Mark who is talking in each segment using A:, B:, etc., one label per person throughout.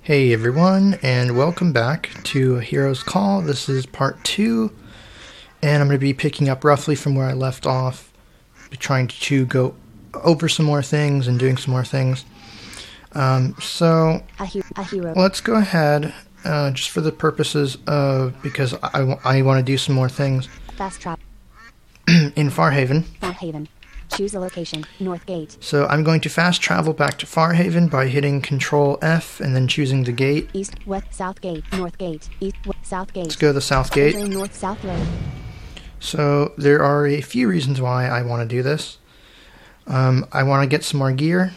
A: Hey everyone, and welcome back to A Hero's Call. This is part 2, and I'm going to be picking up roughly from where I left off, trying to go over some more things and doing some more things. So let's go ahead, just for the purposes of, because I want to do some more things.
B: Fast travel.
A: In Farhaven.
B: Farhaven. Choose a location. North Gate.
A: So I'm going to fast travel back to Farhaven by hitting Control F and then choosing the gate.
B: East, west, south gate, north gate, east, west, south gate.
A: Let's go to the south gate.
B: North, south road.
A: So there are a few reasons why I want to do this. I want to get some more gear.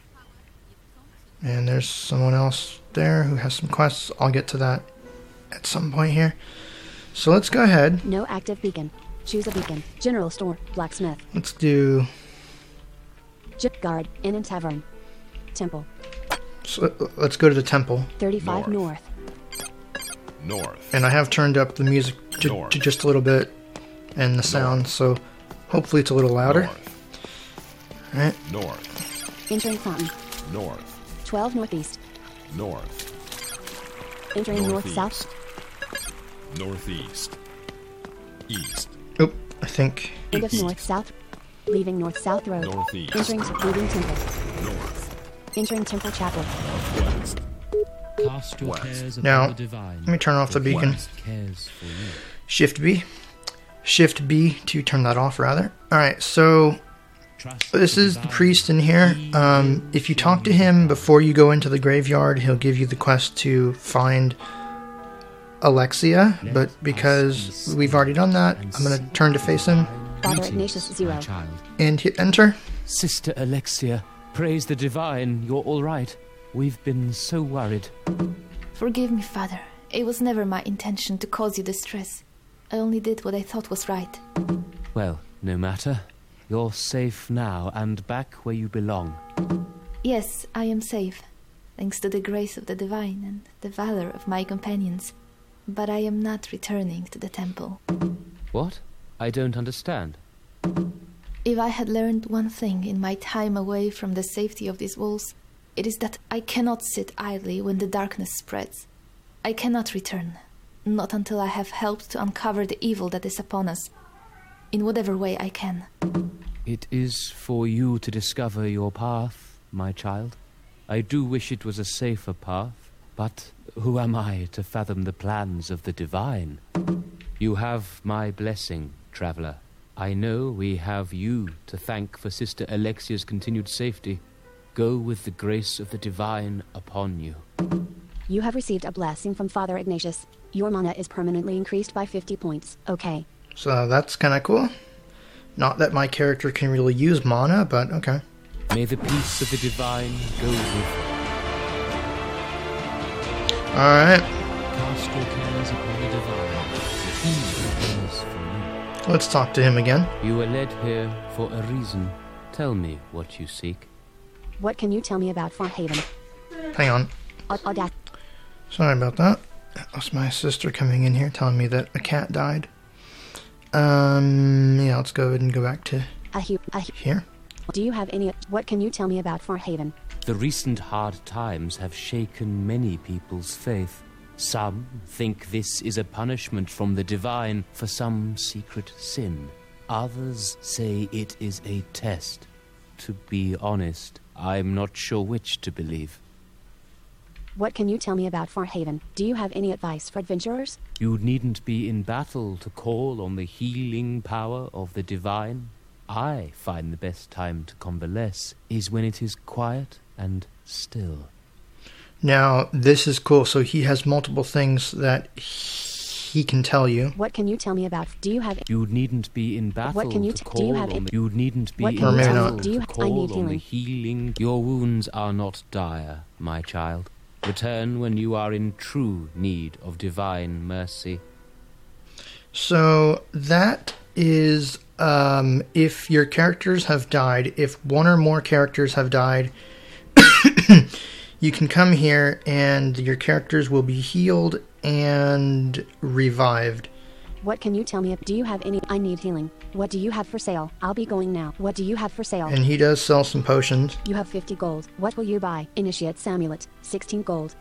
A: And there's someone else there who has some quests. I'll get to that at some point here. So let's go ahead.
B: No active beacon. Choose a beacon. General store. Blacksmith.
A: Let's do...
B: Guard. Inn and Tavern. Temple.
A: So let's go to the temple.
B: 35 north.
C: North.
A: And I have turned up the music to just a little bit. And the sound, so hopefully it's a little louder. Alright.
C: North.
B: Entering fountain.
C: North.
B: 12 northeast.
C: North.
B: Entering north south.
C: Northeast. East.
A: Oh, I think...
B: End of north south. Leaving north south road.
C: Northeast.
B: Entering leaving temple.
C: North.
B: Entering temple chapel.
C: West.
D: Cast your cares upon
A: Now,
D: the divine.
A: let me turn off the beacon.
D: Cares for you.
A: Shift B. Shift B to turn that off, rather. Alright, so this is the priest in here. If you talk to him before you go into the graveyard, he'll give you the quest to find Alexia, but because we've already done that, I'm going to turn to face him
B: Father Ignatius 0.
A: and hit enter.
D: Sister Alexia, praise the divine, you're all right. We've been so worried.
E: Forgive me, Father. It was never my intention to cause you distress. I only did what I thought was right.
D: Well, no matter. You're safe now and back where you belong.
E: Yes, I am safe, thanks to the grace of the divine and the valor of my companions. But I am not returning to the temple.
D: What? I don't understand.
E: If I had learned one thing in my time away from the safety of these walls, it is that I cannot sit idly when the darkness spreads. I cannot return, not until I have helped to uncover the evil that is upon us, in whatever way I can.
D: It is for you to discover your path, my child. I do wish it was a safer path, but who am I to fathom the plans of the divine? You have my blessing, traveler. I know we have you to thank for Sister Alexia's continued safety. Go with the grace of the divine upon you.
B: You have received a blessing from Father Ignatius. Your mana is permanently increased by 50 points. Okay.
A: So that's kind of cool. Not that my character can really use mana, but okay.
D: May the peace of the divine go with you.
A: Alright,
D: Cast your cares upon the divine. He cares for you.
A: let's talk to him again.
D: You were led here for a reason. Tell me what you seek.
B: What can you tell me about Farhaven?
A: Hang on.
B: Audacity.
A: Sorry about that. That was my sister coming in here telling me that a cat died. Yeah, let's go ahead and go back to here.
B: Do you have any... What can you tell me about Farhaven?
D: The recent hard times have shaken many people's faith. Some think this is a punishment from the divine for some secret sin. Others say it is a test. To be honest, I'm not sure which to believe.
B: What can you tell me about Farhaven? Do you have any advice for adventurers?
D: You needn't be in battle to call on the healing power of the divine. I find the best time to convalesce is when it is quiet and still.
A: Now, this is cool. So he has multiple things that he can tell you.
B: What can you tell me about... Do you have...
D: You needn't be in battle
B: What can you
D: to
B: do
D: call
B: you have
D: on the... You needn't be
B: What
D: in
B: can
A: you tell
D: battle
A: me?
B: Do you-
D: to
B: I
D: call
B: need
D: on the
B: healing.
D: healing. Your wounds are not dire, my child. Return when you are in true need of divine mercy.
A: So that is if your characters have died, if one or more characters have died, you can come here and your characters will be healed and revived.
B: What can you tell me? Do you have any... I need healing. What do you have for sale? I'll be going now. What do you have for sale?
A: And he does sell some potions.
B: You have 50 gold. What will you buy? Initiate's amulet. 16 gold.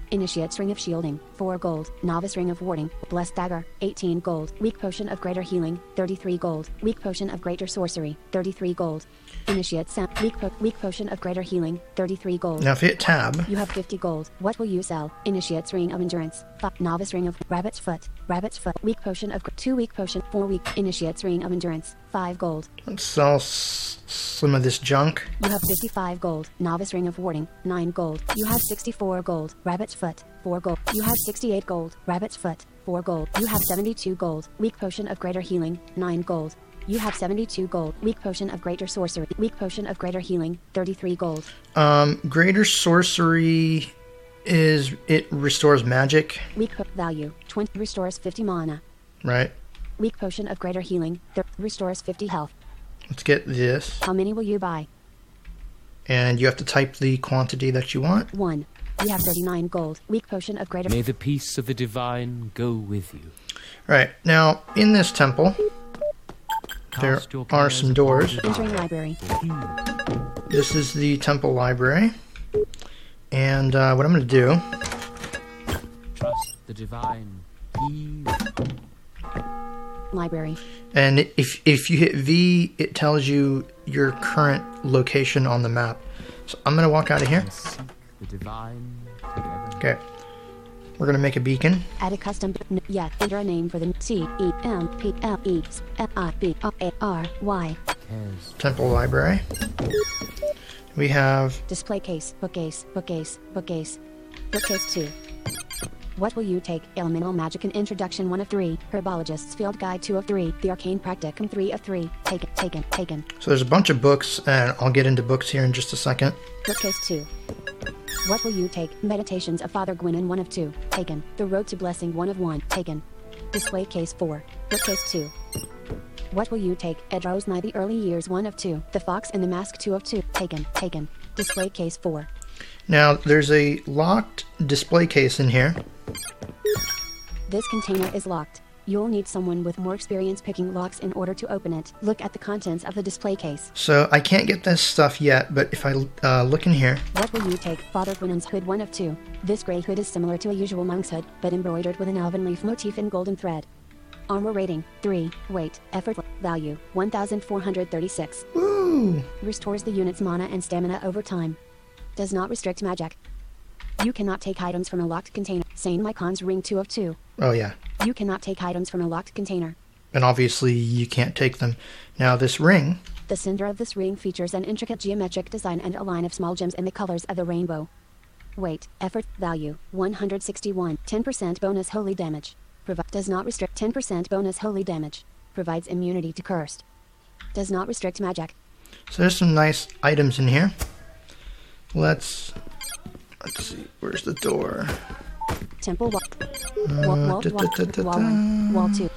B: Initiate's Ring of Shielding, 4 gold. Novice Ring of Warding, Blessed Dagger, 18 gold. Weak Potion of Greater Healing, 33 gold. Weak Potion of Greater Sorcery, 33 gold. Initiate Weak Potion of Greater Healing, 33 gold.
A: Now if you hit tab,
B: You have 50 gold. What will you sell? Initiate's Ring of Endurance, Novice Ring of Rabbit's Foot, Weak Potion of 2 Weak Potion, 4 weak. Initiate's Ring of Endurance, 5 gold.
A: let's sell some of this junk.
B: You have 55 gold. Novice Ring of Warding, 9 gold. You have 64 gold. Rabbit's Foot, 4 gold. You have 68 gold. Rabbit's Foot, 4 gold. You have 72 gold. Weak Potion of Greater Healing, 9 gold. You have 72 gold. Weak Potion of Greater Sorcery. Weak Potion of Greater Healing, 33 gold.
A: Greater Sorcery it restores magic,
B: Value, 20. Restores 50 mana.
A: right?
B: Weak Potion of Greater Healing, restores 50 health.
A: Let's get this.
B: How many will you buy?
A: And you have to type the quantity that you want.
B: 1. You have 39 gold. Weak Potion of Greater...
D: May the peace of the divine go with you.
A: Right, now in this temple, there
D: Cast your
A: are
D: prayers
A: some
D: upon
A: doors.
D: the
B: Entering
D: divine.
B: library.
A: This is the temple library. And what I'm going to do,
D: Trust the divine. He
B: Library.
A: and if you hit V, it tells you your current location on the map. So I'm going to walk out of here.
D: will seek the divine together.
A: Okay. We're going to make a beacon.
B: Add a custom... Enter a name for the CEMPLESIBARY.
D: Cares
A: Temple library. We have
B: Display case. Bookcase. 2. What will you take? Elemental Magic and Introduction 1 of 3. Herbologist's Field Guide 2 of 3. The Arcane Practicum 3 of 3. Taken.
A: So there's a bunch of books, and I'll get into books here in just a second.
B: Bookcase 2. What will you take? Meditations of Father Gwynn 1 of 2. Taken. The Road to Blessing 1 of 1. Taken. Display case 4. Bookcase 2. What will you take? Edrose Nye the Early Years 1 of 2. The Fox and the Mask 2 of 2. Taken. Display case 4.
A: Now there's a locked display case in here.
B: This container is locked. You'll need someone with more experience picking locks in order to open it. Look at the contents of the display case.
A: So I can't get this stuff yet, but if I look in here,
B: What will you take? Father Gwyn's hood 1 of 2. This gray hood is similar to a usual monk's hood, but embroidered with an elven leaf motif in golden thread. Armor rating, 3. Weight, effort, value, 1,436.
A: woo!
B: Restores the unit's mana and stamina over time. Does not restrict magic. You cannot take items from a locked container. Sane Mycon's ring 2 of 2.
A: Oh yeah,
B: You cannot take items from a locked container.
A: and obviously you can't take them. Now this ring,
B: The center of this ring features an intricate geometric design and a line of small gems in the colors of the rainbow. Weight, effort, value, 161. 10% bonus holy damage. Does not restrict 10% bonus holy damage. Provides immunity to cursed. Does not restrict magic.
A: so there's some nice items in here. Let's see, where's the door?
B: Temple wall. Wall 1. Wall 2.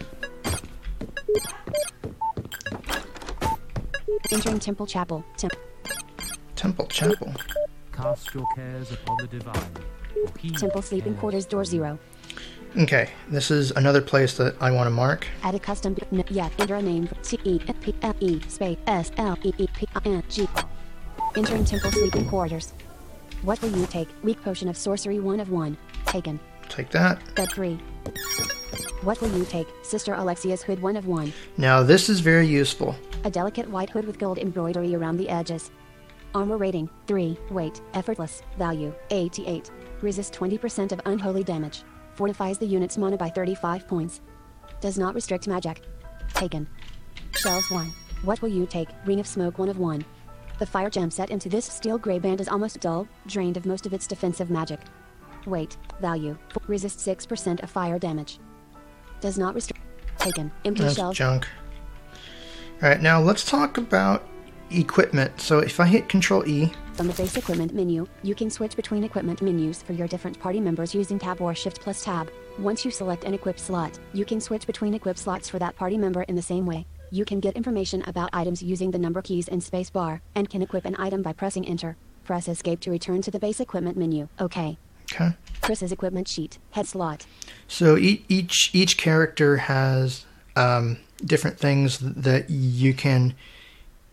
B: Entering Temple Chapel.
A: Temple Chapel.
D: Cast your cares upon the divine. For he
B: Temple Sleeping
D: cares
B: Quarters Door 0.
A: Okay, this is another place that I want to mark.
B: Add a custom... Enter a name. CEMPLE space SLEEPING. Entering Temple Sleeping Quarters. What will you take? Weak Potion of Sorcery 1 of 1. Taken.
A: Take that.
B: Bed 3. What will you take? Sister Alexia's hood 1 of 1.
A: Now this is very useful.
B: A delicate white hood with gold embroidery around the edges. Armor rating, 3. Weight, effortless. Value, 88. Resist 20% of unholy damage. Fortifies the unit's mana by 35 points. Does not restrict magic. Taken. Shells 1. What will you take? Ring of Smoke 1 of 1. The fire gem set into this steel gray band is almost dull, drained of most of its defensive magic. Weight, value, resist 6% of fire damage. Does not restrict. Taken. Empty
A: That's
B: shells.
A: junk. Alright, now let's talk about equipment. So if I hit Control E,
B: From the base equipment menu, you can switch between equipment menus for your different party members using Tab or Shift plus Tab. Once you select an equip slot, you can switch between equip slots for that party member in the same way. You can get information about items using the number keys and spacebar, and can equip an item by pressing Enter. Press Escape to return to the base equipment menu. OK.
A: okay.
B: Chris's equipment sheet. Head slot.
A: So each character has different things that you can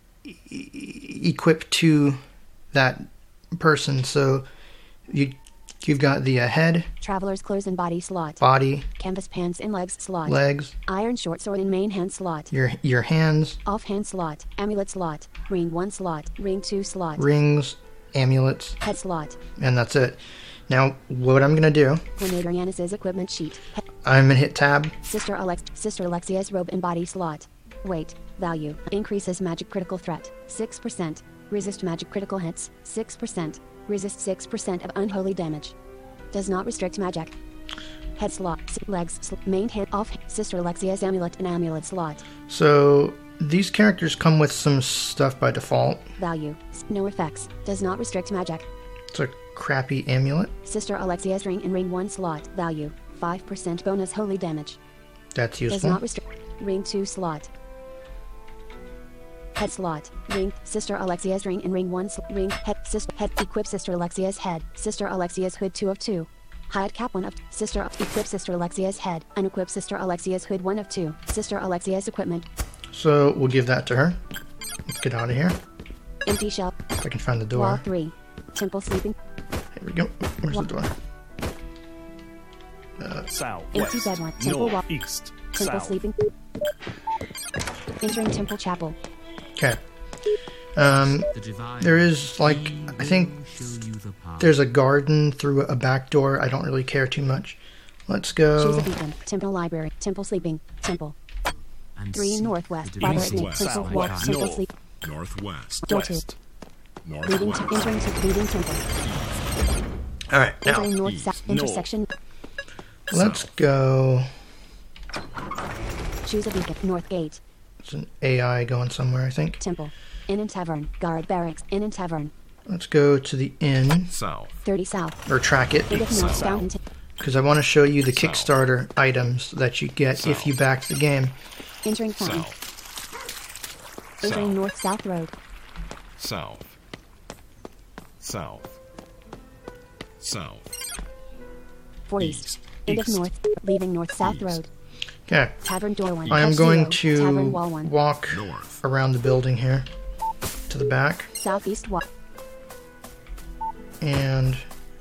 A: equip to that person. So you You've got the head,
B: Traveler's clothes and body slot.
A: body,
B: Canvas pants and legs slot.
A: legs,
B: Iron short sword and main hand slot.
A: your hands,
B: Offhand slot. Amulet slot. Ring 1 slot. Ring 2 slot.
A: rings, amulets,
B: Head slot.
A: and that's it. Now, what I'm going to do,
B: Grenade Arianis's equipment sheet.
A: I'm going to hit tab.
B: Sister Alexia's robe and body slot. Weight. Value. Increases magic critical threat. 6%. Resist magic critical hits. 6%. Resist 6% of unholy damage. Does not restrict magic. Head slot. Legs. Main hand off. Sister Alexia's amulet and amulet slot.
A: So, these characters come with some stuff by default.
B: Value. No effects. Does not restrict magic.
A: It's a crappy amulet.
B: Sister Alexia's ring and ring 1 slot. Value. 5% bonus holy damage.
A: That's
B: Does
A: useful.
B: not restrict. Ring 2 slot. Head slot. Ring. Sister Alexia's ring and ring 1 ring. Head. Sister. Head. Equip Sister Alexia's head. Sister Alexia's hood 2 of 2. Hide cap 1 of. Sister. Equip Sister Alexia's head. Unequip Sister Alexia's hood 1 of 2. Sister Alexia's equipment.
A: So, we'll give that to her. Let's get out of here.
B: Empty shell.
A: If I can find the
B: Wall
A: door.
B: 3. Temple sleeping.
A: Here we go. Where's the door?
F: South,
B: Empty
F: west,
B: bed one. Temple wall.
F: north, east,
B: Temple
F: south.
B: sleeping. Entering temple chapel.
A: Okay.
D: The divine
A: There is, like, I think
D: show you the path.
A: there's a garden through a back door. I don't really care too much. Let's
B: Choose
A: go.
B: a beacon. Temple library. Temple sleeping. Temple.
D: And
B: 3
D: seek
B: northwest.
D: the
B: Father
D: divine
B: Nick.
F: west,
B: Temple
F: south,
B: walk.
F: west,
B: Temple
F: north.
B: sleep.
C: Northwest.
B: Door 2.
F: West,
B: Leading to
C: Northwest.
B: entering to leading temple.
A: All right,
B: Entering
A: now
B: north
C: east,
B: south
F: north.
B: intersection.
A: let's go.
B: Choose a beacon. North gate.
A: It's an AI going somewhere, I think.
B: Temple. Inn and tavern. Guard barracks. Inn and tavern.
A: Let's go to the inn,
C: South.
B: 30 south.
A: or track it,
B: Gate of north
F: South.
B: fountain.
A: because I want to show you the Kickstarter items that you get if you back the game.
B: Entering fountain.
C: South.
B: Entering
C: South.
B: north south road.
C: South. South. South.
B: 40s.
C: East.
B: End of
C: East.
B: north. Leaving north south
C: East.
B: road.
A: Okay,
B: Tavern door 1.
A: I am
B: House
A: going
B: 0,
A: to
B: Tavern wall 1.
A: walk
C: North.
A: around the building here to the back,
B: Southeast wall.
A: and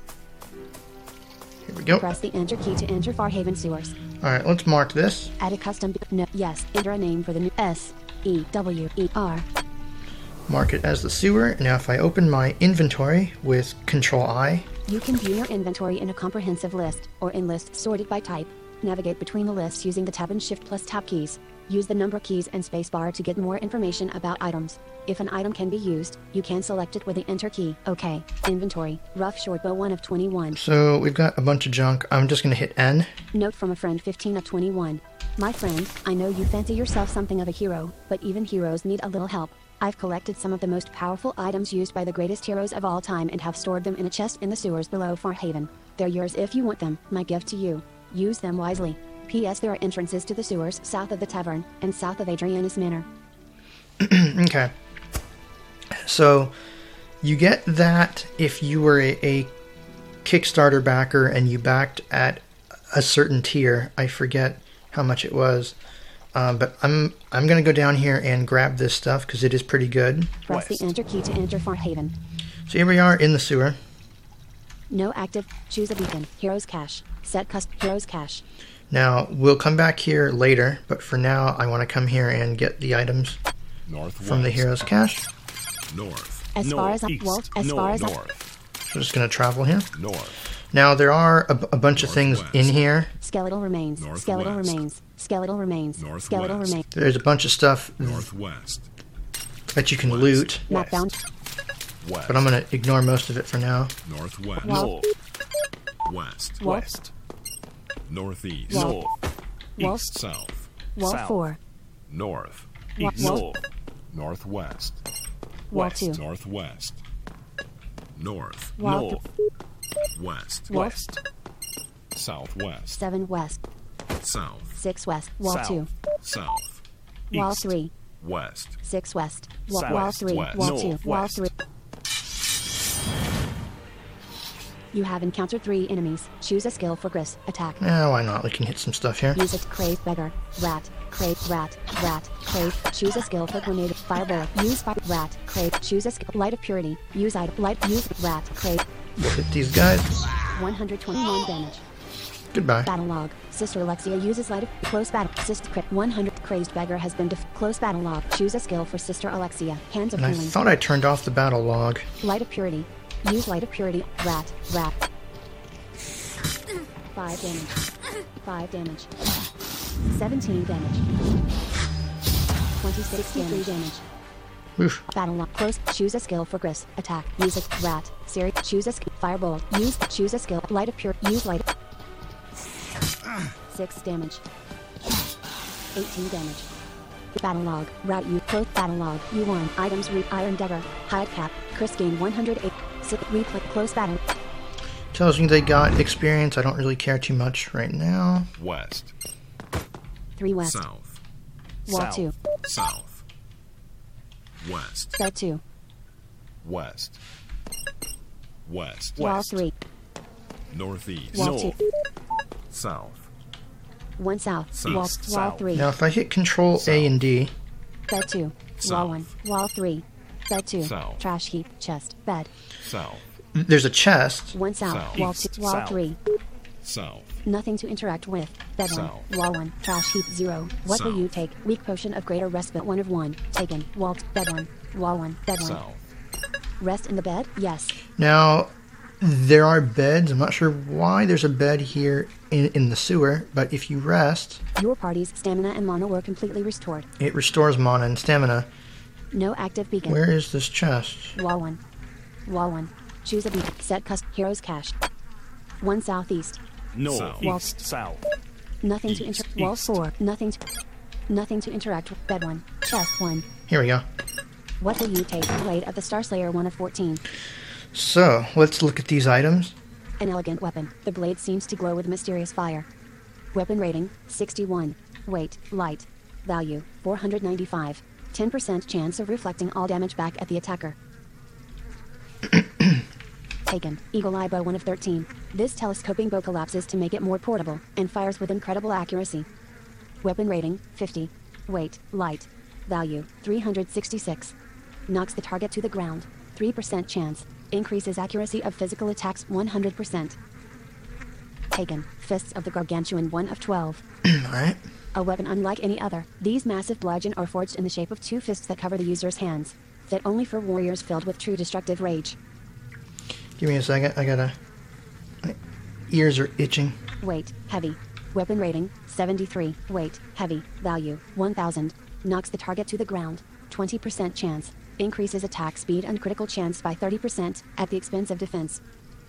A: here we go.
B: Press the enter key to enter Farhaven sewers.
A: All right, let's mark this.
B: Add a custom. No. Yes. Enter a name for the new SEWER.
A: Mark it as the sewer. Now, if I open my inventory with Control I,
B: You can view your inventory in a comprehensive list, or in lists sorted by type. Navigate between the lists using the Tab and Shift plus Tab keys. Use the number keys and spacebar to get more information about items. If an item can be used, you can select it with the Enter key. OK. Inventory. Rough short bow 1 of 21.
A: so we've got a bunch of junk. I'm just going to hit N.
B: Note from a friend 15 of 21. My friend, I know you fancy yourself something of a hero, but even heroes need a little help. I've collected some of the most powerful items used by the greatest heroes of all time and have stored them in a chest in the sewers below Farhaven. They're yours if you want them, my gift to you. Use them wisely. P.S. There are entrances to the sewers south of the tavern and south of Adrianus Manor.
A: Okay. So you get that if you were a Kickstarter backer and you backed at a certain tier. I forget how much it was. But I'm going to go down here and grab this stuff because it is pretty good.
B: Press
F: West.
B: the enter key to enter Farhaven.
A: So here we are in the sewer.
B: No active. Choose a beacon. Heroes cache. Set custom. Heroes cache.
A: Now, we'll come back here later, but for now, I want to come here and get the items
C: Northwest.
A: from the hero's cache.
C: North.
B: As far as
F: Northeast.
B: Walt, as far as
C: North.
A: So I'm just going to travel here.
C: North.
A: Now, there are a bunch of things in
C: Northwest.
A: here.
B: skeletal remains. Skeletal
C: Northwest.
B: remains. Skeletal remains.
C: Northwest.
B: Skeletal remains.
A: There's a bunch of stuff
C: Northwest.
A: that you can
C: West.
A: loot,
B: Map bound.
C: West.
A: but I'm going to ignore most of it for now.
C: Northwest.
B: Wall.
F: north,
C: West.
B: Wall.
F: west,
C: Northeast.
B: Wall.
F: north,
B: Wall.
F: east,
C: South.
B: Wall
F: South.
B: 4.
C: North.
B: Wall.
F: east,
B: Wall.
F: north,
C: Northwest.
B: Wall
F: west,
B: 2.
C: Northwest. North.
B: Wall
F: north,
C: West.
B: Wall.
F: west,
C: Southwest.
B: 7 west.
C: South.
B: 6 west. Wall
F: South.
B: 2.
C: South.
B: Wall
F: east,
B: 3.
C: West.
B: 6 west. Wall,
F: South.
B: wall 3.
C: West.
B: Wall 2.
F: North.
B: Wall
F: West.
B: 3. You have encountered 3 enemies. Choose a skill for Gris. Attack.
A: Yeah, why not? We can hit some stuff here.
B: Use it. Crave beggar. Rat. Crave rat. Rat. Crave. Choose a skill for grenade. Fireball. Use fire. Rat. Crave. Choose a skill. Light of purity. Use item. Light. Use rat. Crave.
A: Hit these guys.
B: 121 damage.
A: Goodbye.
B: Battle log. Sister Alexia uses light of close battle. Sister crit 100. Crazed beggar has been close battle log. Choose a skill for Sister Alexia. Hands of
A: And I
B: healing.
A: thought I turned off the battle log.
B: Light of purity. Use light of purity. Rat. 5 damage. 5 damage. 17 damage. 26 damage.
A: Oof.
B: Battle log. Close. Choose a skill for Gris. Attack. Use a rat. Siri. Choose a skill. Firebolt. Use. Choose a skill. Light of pure. Use light. 6 damage. 18 damage. Battle log. Rat U. Close. Battle log. U1. Items. Iron Dagger. Hide cap. Chris gain 108. Replay. Close battle.
A: Tells me they got experience. I don't really care too much right now.
C: West.
B: 3 west.
C: South.
B: Wall
F: South.
B: 2.
C: South. West.
B: Cell 2.
C: West. West.
B: Wall
F: West.
B: 3.
C: Northeast.
B: Wall
F: North.
B: 2.
C: South.
B: 1 south.
C: South.
B: Wall
F: South.
B: 3.
A: Now, if I hit Control A and D,
B: Bed 2. Wall
C: South.
B: 1. Wall 3. Bed 2.
C: South.
B: Trash heap. Chest. Bed.
C: South.
A: there's a chest.
B: 1 south.
C: South.
B: Wall
F: East.
B: 2. Wall
F: South.
B: 3.
C: South.
B: Nothing to interact with. Bed 1.
C: South.
B: Wall 1. Trash heap 0. What will
C: South.
B: you take? Weak potion of greater respite 1 of 1. Taken. Wall. Bed 1. Wall 1. Bed 1.
C: South.
B: Rest in the bed? Yes.
A: Now, there are beds. I'm not sure why there's a bed here in the sewer, but if you rest,
B: Your party's stamina and mana were completely restored.
A: it restores mana and stamina.
B: No active beacon.
A: Where is this chest?
B: Wall 1. Wall 1. Choose a beacon. Set custom. Heroes cache. 1 southeast.
F: North.
C: South.
F: East. South.
B: Nothing to
C: East.
B: Wall
F: East.
B: 4. Nothing to interact with. Bed 1. Chest 1.
A: Here we go.
B: What will you take? Blade of the Starslayer 1 of 14.
A: So, let's look at these items.
B: An elegant weapon. The blade seems to glow with mysterious fire. Weapon rating 61. Weight light. Value 495. 10% chance of reflecting all damage back at the attacker. Taken. Eagle Eye Bow 1 of 13. This telescoping bow collapses to make it more portable and fires with incredible accuracy. Weapon rating 50. Weight light. Value 366. Knocks the target to the ground. 3% chance. Increases accuracy of physical attacks 100%. Taken. Fists of the Gargantuan 1 of 12.
A: Alright.
B: A weapon unlike any other. These massive bludgeon are forged in the shape of 2 fists that cover the user's hands. Fit only for warriors filled with true destructive rage.
A: Give me a second. My ears are itching.
B: Weight heavy. Weapon rating 73. Weight heavy. Value 1000. Knocks the target to the ground. 20% chance. Increases attack speed and critical chance by 30% at the expense of defense.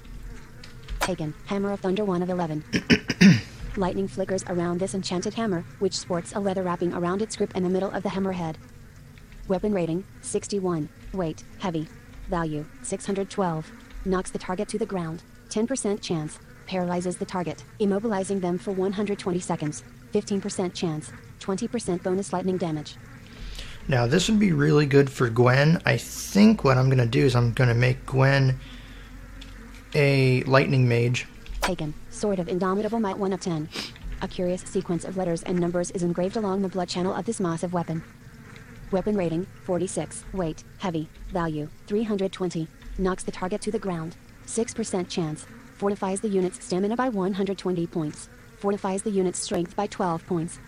B: Taken. Hammer of Thunder 1 of 11. Lightning flickers around this enchanted hammer, which sports a leather wrapping around its grip in the middle of the hammer head. Weapon rating 61. Weight heavy. Value 612. Knocks the target to the ground. 10% chance. Paralyzes the target, immobilizing them for 120 seconds. 15% chance. 20% bonus lightning damage.
A: Now, this would be really good for Gwen. I think what I'm going to do is I'm going to make Gwen a lightning mage.
B: Taken. Sword of Indomitable Might 1 of 10. A curious sequence of letters and numbers is engraved along the blood channel of this massive weapon. Weapon rating 46. Weight heavy. Value 320. Knocks the target to the ground. 6% chance. Fortifies the unit's stamina by 120 points. Fortifies the unit's strength by 12 points.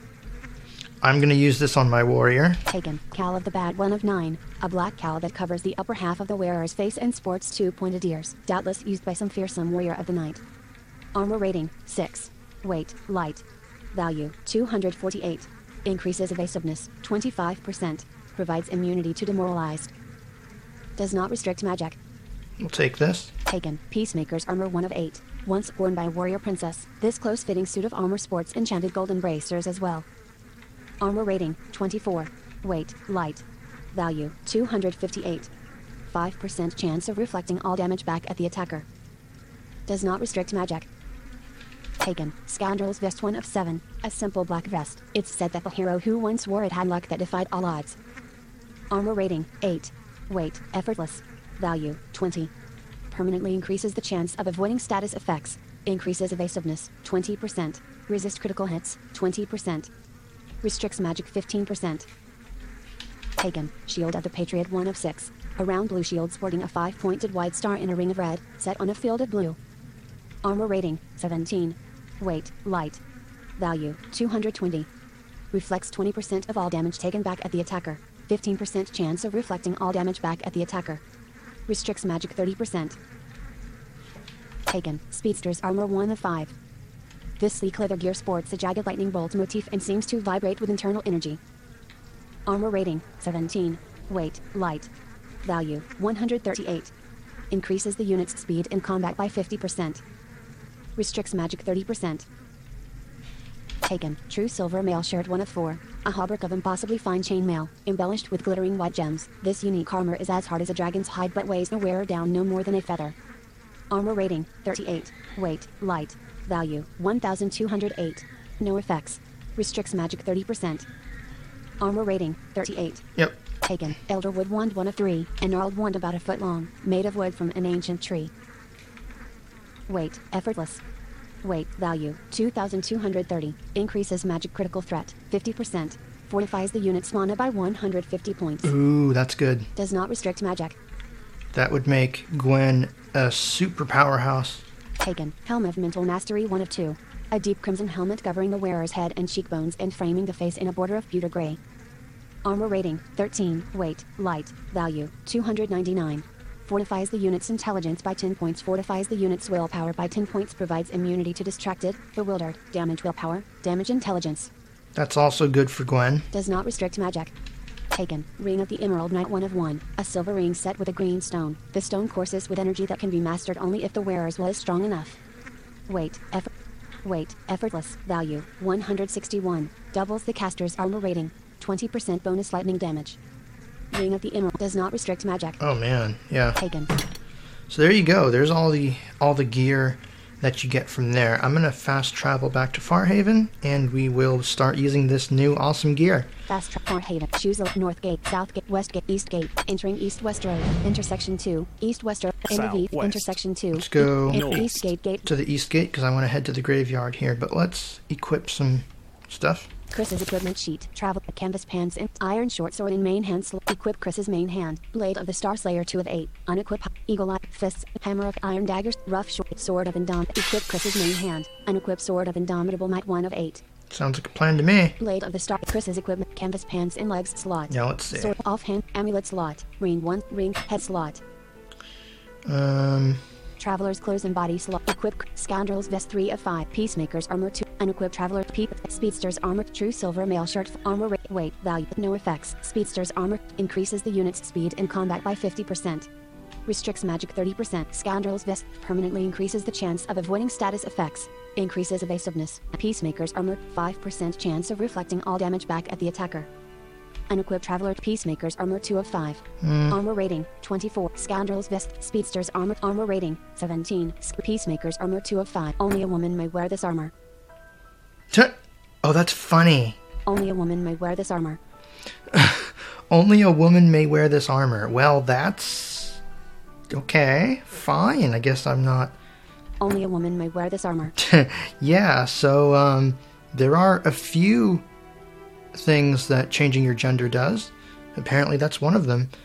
A: I'm going to use this on my warrior.
B: Taken. Cowl of the Bad 1 of 9. A black cowl that covers the upper half of the wearer's face and sports 2 pointed ears. Doubtless used by some fearsome warrior of the night. Armor rating 6. Weight light. Value 248. Increases evasiveness 25%. Provides immunity to demoralized. Does not restrict magic.
A: We'll take this.
B: Taken. Peacemaker's Armor 1 of 8. Once worn by a warrior princess, this close-fitting suit of armor sports enchanted golden bracers as well. Armor rating 24. Weight light. Value 258. 5% chance of reflecting all damage back at the attacker. Does not restrict magic. Taken. Scoundrel's Vest 1 of 7. A simple black vest. It's said that the hero who once wore it had luck that defied all odds. Armor rating 8. Weight effortless. Value 20. Permanently increases the chance of avoiding status effects. Increases evasiveness 20%. Resist critical hits 20%. Restricts magic 15%. Taken. Shield of the Patriot 1 of 6. A round blue shield sporting a 5-pointed white star in a ring of red, set on a field of blue. Armor rating, 17. Weight, light. Value, 220. Reflects 20% of all damage taken back at the attacker. 15% chance of reflecting all damage back at the attacker. Restricts magic 30%. Taken. Speedster's armor 1 of 5. This sleek leather gear sports a jagged lightning bolt motif and seems to vibrate with internal energy. Armor rating, 17. Weight, light. Value, 138. Increases the unit's speed in combat by 50%. Restricts magic 30%. Taken. True silver mail shirt 1 of 4. A hauberk of impossibly fine chainmail, embellished with glittering white gems. This unique armor is as hard as a dragon's hide but weighs the wearer down no more than a feather. Armor rating, 38. Weight, light. Value, 1208. No effects. Restricts magic 30%. Armor rating, 38.
A: Yep.
B: Taken. Elderwood wand 1 of 3. A gnarled wand about a foot long, made of wood from an ancient tree. Weight, effortless. Weight, value, 2230. Increases magic critical threat, 50%. Fortifies the unit's mana by 150 points.
A: Ooh, that's good.
B: Does not restrict magic.
A: That would make Gwen a super powerhouse.
B: Taken. Helm of mental mastery 1 of 2. A deep crimson helmet covering the wearer's head and cheekbones and framing the face in a border of pewter gray. Armor rating, 13. Weight, light. Value, 299. Fortifies the unit's intelligence by 10 points. Fortifies the unit's willpower by 10 points. Provides immunity to distracted, bewildered, damage willpower, damage intelligence.
A: That's also good for Gwen.
B: Does not restrict magic. Taken. Ring of the Emerald Knight 1 of 1. A silver ring set with a green stone. The stone courses with energy that can be mastered only if the wearer's will is strong enough. Weight, effortless. Value, 161. Doubles the caster's armor rating. 20% bonus lightning damage. Ring of the Emerald does not restrict magic.
A: Oh man, yeah.
B: Taken.
A: So there you go. There's all the gear that you get from there. I'm gonna fast travel back to Farhaven, and we will start using this new awesome gear.
B: Fast travel Farhaven. Choose a North Gate, South Gate, West Gate, East Gate. Entering East-West Road. Intersection 2. East-West Road. End of East.
C: Southwest.
B: Intersection 2.
A: Let's go
B: East Gate.
A: to the East Gate because I want to head to the graveyard here. But let's equip some stuff.
B: Chris's equipment sheet. Travel canvas pants and iron short sword in main hand. Equip Chris's main hand. Blade of the Star Slayer 2 of 8. Unequip eagle eye fists. Hammer of iron daggers. Rough short sword of Indom. Equip Chris's main hand. Unequip sword of Indomitable Might 1 of 8.
A: Sounds like a plan to me.
B: Blade of the Star. Chris's equipment. Canvas pants and legs slot.
A: Yeah, let's see.
B: Sword offhand. Amulet slot. Ring 1. Ring head slot. Traveler's clothes and body slot. Equip Scoundrel's vest 3 of 5. Peacemaker's armor 2. Unequipped Traveler Speedster's armor. True silver mail shirt. Armor rate. Weight. Value. No effects. Speedster's armor increases the unit's speed in combat by 50%. Restricts magic 30%. Scoundrel's vest permanently increases the chance of avoiding status effects. Increases evasiveness. Peacemaker's armor. 5% chance of reflecting all damage back at the attacker. Unequipped Traveler Peacemaker's armor 2 of 5. Armor rating 24. Scoundrel's vest. Speedster's armor rating 17. Peacemaker's armor 2 of 5. Only a woman may wear this armor.
A: Oh, that's funny.
B: Only a woman may wear this armor.
A: Only a woman may wear this armor. Well, that's okay. Fine. I guess I'm not.
B: Only a woman may wear this armor.
A: Yeah, so there are a few things that changing your gender does. Apparently that's one of them.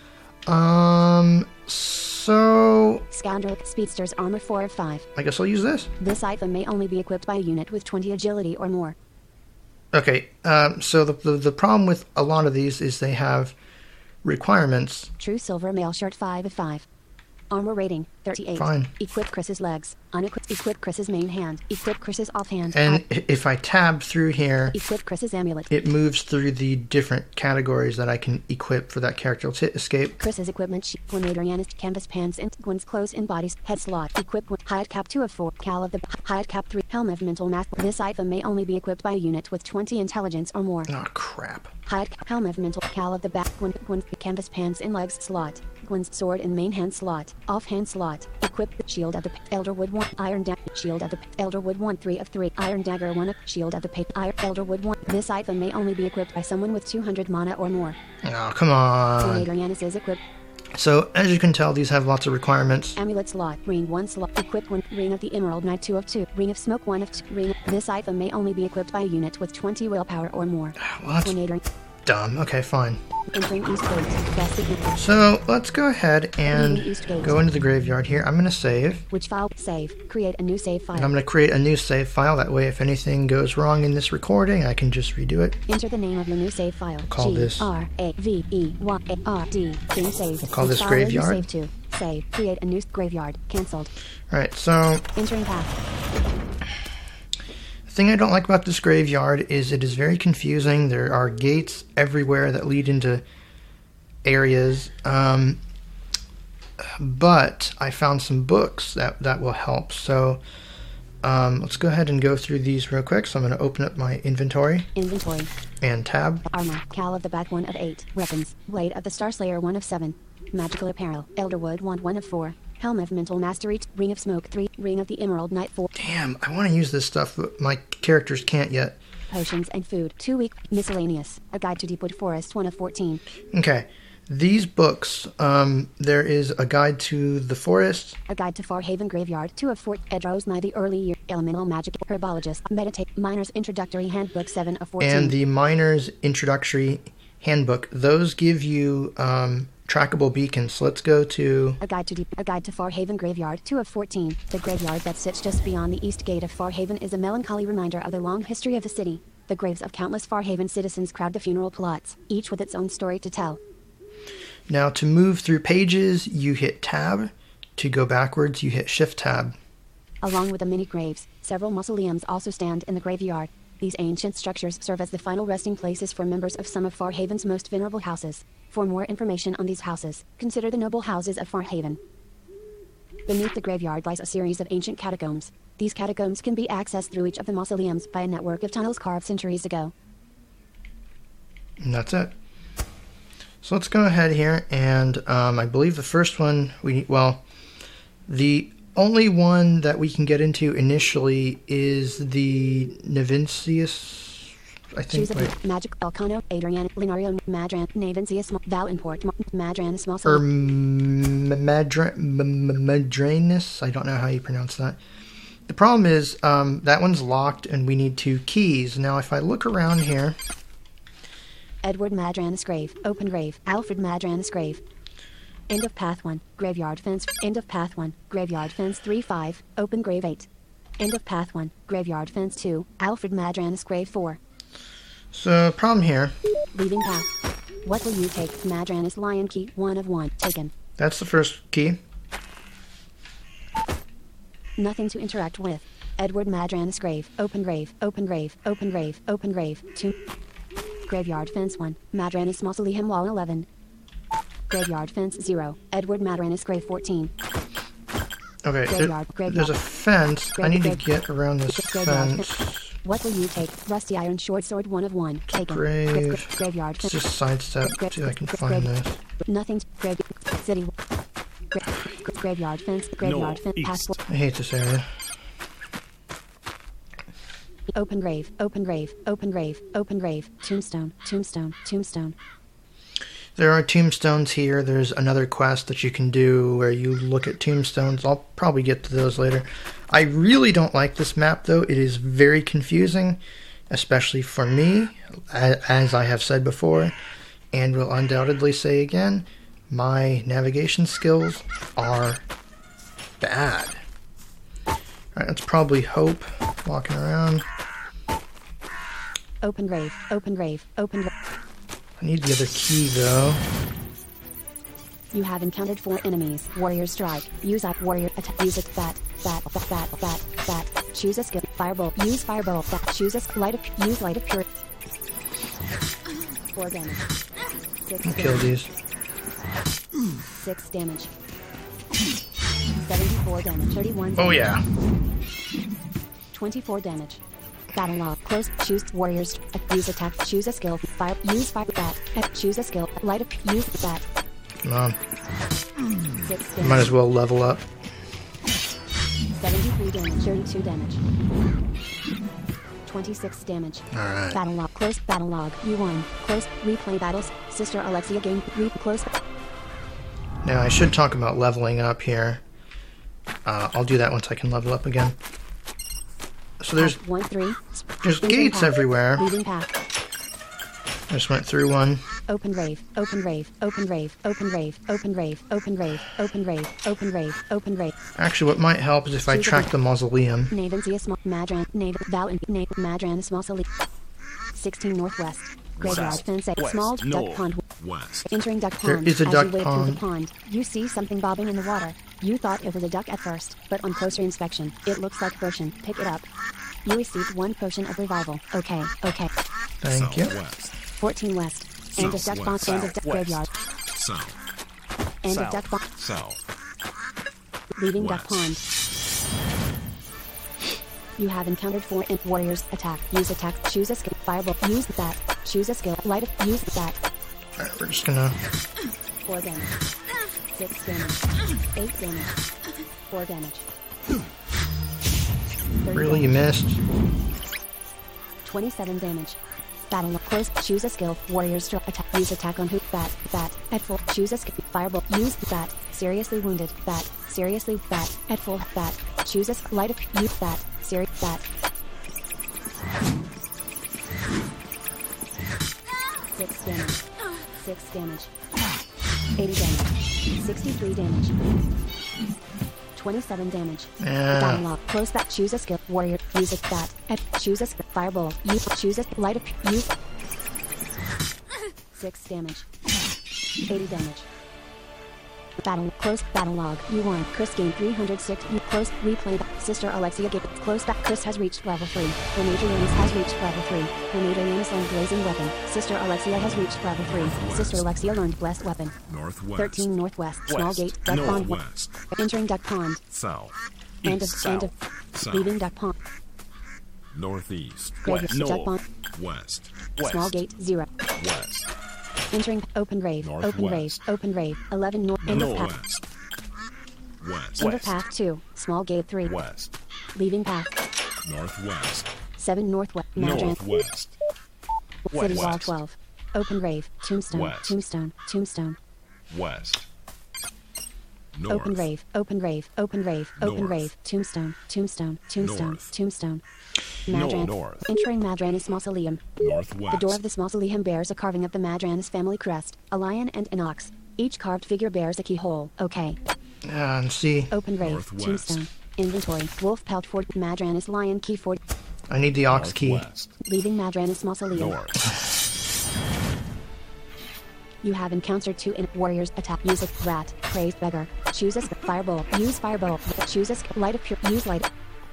A: So
B: Scoundrel Speedster's armor 4 of 5.
A: I guess I'll use this.
B: This item may only be equipped by a unit with 20 agility or more.
A: Okay, so the problem with a lot of these is they have requirements.
B: True silver mail shirt 5 of 5. Armor rating 38.
A: Fine.
B: Equip Chris's legs. Unequip. Equip Chris's main hand. Equip Chris's offhand.
A: And if I tab through here,
B: Equip Chris's amulet.
A: it moves through the different categories that I can equip for that character. Let's hit escape.
B: Chris's equipment sheet. Gwen Adriana's canvas pants and Gwen's clothes and bodies. Head slot. Equip hide cap 2 of 4. Cal of the hide cap 3. Helm of mental mask. This item may only be equipped by a unit with 20 intelligence or more.
A: Oh, crap.
B: Hide helm of mental cal of the back. Gwen's canvas pants and legs slot. Gwen's sword and main hand slot. Offhand slot. Equip shield of the Elderwood 1. Iron dagger. Shield of the Elderwood 1 3 of 3. Iron dagger 1 of shield of the Iron Elderwood 1. This item may only be equipped by someone with 200 mana or more.
A: Oh, come on.
B: Adriana's is equipped.
A: So, as you can tell, these have lots of requirements.
B: Amulet slot. Ring 1 slot. Equip 1. Ring of the Emerald Knight 2 of 2. Ring of Smoke 1 of 2. Ring. This item may only be equipped by a unit with 20 willpower or more.
A: Well, dumb. Okay, fine.
B: Entering East Gate. Best signature.
A: So let's go ahead and
B: Leaving East Gate.
A: go into the graveyard here. I'm going to save.
B: Which file? Save. Create a new save file.
A: And I'm going to create a new save file. That way, if anything goes wrong in this recording, I can just redo it.
B: Enter the name of your new save file.
A: Call this-
B: GRAVEYARD. Game saved.
A: We'll call
B: Which
A: this
B: file will you
A: graveyard.
B: Save to. Save. Create a new graveyard. Cancelled.
A: Alright, so
B: Entering path.
A: the thing I don't like about this graveyard is it is very confusing. There are gates everywhere that lead into areas. But I found some books that will help. So let's go ahead and go through these real quick. So I'm going to open up my inventory
B: Inventory.
A: and tab.
B: Armor. Cal of the Back 1 of 8. Weapons. Blade of the Starslayer 1 of 7. Magical apparel. Elderwood wand 1 of 4. Helm of Mental Mastery. Ring of Smoke 3. Ring of the Emerald Knight 4.
A: Damn, I want to use this stuff, but my characters can't yet.
B: Potions and food. 2 week. Miscellaneous. A Guide to Deepwood Forest 1 of 14.
A: Okay, these books, there is a guide to the forest,
B: A Guide to Farhaven Graveyard 2 of 4. Edros Nye the Early Year. Elemental Magic. Herbologist. Meditate. Miner's Introductory Handbook 7 of 14.
A: and the Miner's Introductory Handbook. Those give you trackable beacons. So let's go to...
B: A Guide to Farhaven Graveyard 2 of 14. The graveyard that sits just beyond the east gate of Farhaven is a melancholy reminder of the long history of the city. The graves of countless Farhaven citizens crowd the funeral plots, each with its own story to tell.
A: Now, to move through pages, you hit tab. To go backwards, you hit shift tab.
B: Along with the many graves, several mausoleums also stand in the graveyard. These ancient structures serve as the final resting places for members of some of Farhaven's most venerable houses. For more information on these houses, consider the noble houses of Farhaven. Beneath the graveyard lies a series of ancient catacombs. These catacombs can be accessed through each of the mausoleums by a network of tunnels carved centuries ago.
A: And that's it. So let's go ahead here, and I believe the first one, the only one that we can get into initially is the Navincius, I think.
B: Choose a Magic Volcano, Adrian, Linario, Madran, Navincius, Valimport, Madranus,
A: Or
B: Mausoleum.
A: Madranus, I don't know how you pronounce that. The problem is that one's locked, and we need 2 keys. Now, if I look around here...
B: Edward Madranus Grave, Open Grave, Alfred Madranus Grave. End of Path 1, Graveyard Fence, End of Path 1, Graveyard Fence 3-5, Open Grave 8. End of Path 1, Graveyard Fence 2, Alfred Madranus Grave 4.
A: So, problem here,
B: Leaving path. What will you take? Madranus Lion Key 1 of 1, taken.
A: that's the first key.
B: Nothing to interact with. Edward Madranus Grave, Open Grave, Open Grave, Open Grave, Open Grave 2. Graveyard Fence 1, Madranus Mausoleum Wall 11. Graveyard Fence 0, Edward Madranus Grave 14.
A: Okay,
B: Graveyard.
A: there's a fence. I need to get around this fence.
B: What will you take? Rusty Iron Short Sword 1 of 1, taken.
A: Grave.
B: Graveyard
A: Let's
B: Fence.
A: just sidestep so I can find this.
B: Nothing. City. Graveyard Fence. Graveyard Fence.
C: Northeast.
B: Passport.
A: I hate this area.
B: Open Grave. Open Grave. Open Grave. Open Grave. Tombstone. Tombstone. Tombstone.
A: There are tombstones here. There's another quest that you can do where you look at tombstones. I'll probably get to those later. I really don't like this map, though. It is very confusing, especially for me, as I have said before, and will undoubtedly say again, my navigation skills are bad. Alright, that's probably Hope walking around.
B: Open Grave. Open Grave. Open Grave.
A: I need the other key, though.
B: You have encountered 4 enemies. Warrior Strike. Use up Warrior Attack. Use it. That. Choose a skill. Firebolt. Use Firebolt. That. Choose a light of. Use Light of Pure. 4 damage. 6
A: I'll kill
B: damage.
A: these.
B: 6 damage. 74 damage. 31 damage.
A: Oh, yeah.
B: 24 damage. Battle log. Close. Choose warriors. Use attack. Choose a skill. Fire. Use fire. That. Choose a skill. Light of. Use that.
A: Come on.
B: 6
A: Might
B: damage.
A: as well level up.
B: 73 damage. 32 damage. 26 damage.
A: Alright.
B: Battle log. Close. Battle log. You won. Close. Replay battles. Sister Alexia game. Close.
A: Now, I should talk about leveling up here. I'll do that once I can level up again. So there's
B: 1-3.
A: gates everywhere.
B: Leaving path.
A: I just went through one.
B: Open rave, open rave, open rave, open rave, open rave, open rave, open rave, open rave, open rave.
A: Actually, what might help is if I track the mausoleum.
B: Navansia small Madran Navan Val and Madran Mausoleum. 16 northwest. Graveyard fence a small duck pond.
C: West.
B: Entering duck
A: There
B: pond.
A: is a
B: As
A: duck
B: you wade
A: pond.
B: through the pond, you see something bobbing in the water. You thought it was a duck at first, but on closer inspection, it looks like potion. Pick it up. You received 1 potion of revival. Okay.
A: Thank you.
C: Southwest.
B: 14 west. End of duck pond. End of duck graveyard.
C: South.
B: End of duck pond.
C: South.
B: Leaving duck
C: West.
B: pond. You have encountered 4 warriors. Attack. Use attack. Choose a skill. Fireball. Use that. Choose a skill. Light up. Use that.
A: Alright, we're just gonna.
B: 4 damage. 6 damage. 8 damage. 4 damage. 30
A: Really, you
B: damage.
A: missed?
B: 27 damage. Battle up close. Choose a skill. Warriors draw attack. Use attack on who? Bat. At full. Choose a skill. Fireball. Use bat. Seriously wounded. Bat. Seriously. Bat. At full. Bat. Choose a light up. Use bat. Serious. Bat. 6 damage. 6 damage. 80 damage. 63 damage. 27 damage.
A: Yeah.
B: Battle log. Close that. Choose a skill. Warrior. Use a bat. Choose a skill. Fireball. Use. Choose a light up. Use. 6 damage. 80 damage. Battle. Close. Battle log. You won. Chris gained 306. You close. Replay. Sister Alexia gave it. Close back. Chris has reached level 3. Grenadier Yanis has reached level 3. Grenadier Yanis learned blazing weapon. Sister Alexia has reached level 3. Sister Alexia learned blessed weapon.
C: Northwest.
B: 13 northwest. Small
C: West.
B: gate. Duck pond.
C: Northwest.
B: Entering duck pond.
C: South.
B: End of.
C: East.
B: End
C: South.
B: of.
C: South.
B: Leaving duck pond.
C: Northeast.
B: Graveyard. Duck pond.
C: West.
B: Small gate. 0.
C: West.
B: Entering open rave. Open rave.
C: Northwest.
B: Open rave. 11 north. End of path.
C: Northwest. West.
B: End of path 2. Small gate 3.
C: West.
B: Leaving path.
C: Northwest.
B: 7 northwest. Madran.
C: Northwest.
B: City wall
C: West.
B: 12. Open rave. Tombstone.
C: West.
B: Tombstone. Tombstone.
C: West. North.
B: Open rave. Open rave. Open rave. Open
C: North.
B: rave. Tombstone. Tombstone. Tombstone.
C: North.
B: Tombstone. Madran.
C: North.
B: Entering Madranis Mausoleum.
C: Northwest.
B: The door of this mausoleum bears a carving of the Madranis family crest, a lion and an ox. Each carved figure bears a keyhole. Okay.
A: And see,
B: Open rave.
C: Northwest.
B: Tombstone. Inventory. Wolf pelt fort. Madranis lion key fort.
A: I need the ox key.
C: Northwest.
B: Leaving Madranis Mausoleum.
C: North.
B: You have encountered 2 warriors. Attack. Use a rat. Praise beggar. Choose a fireball. Use fireball. Choose a light of pure. Use light.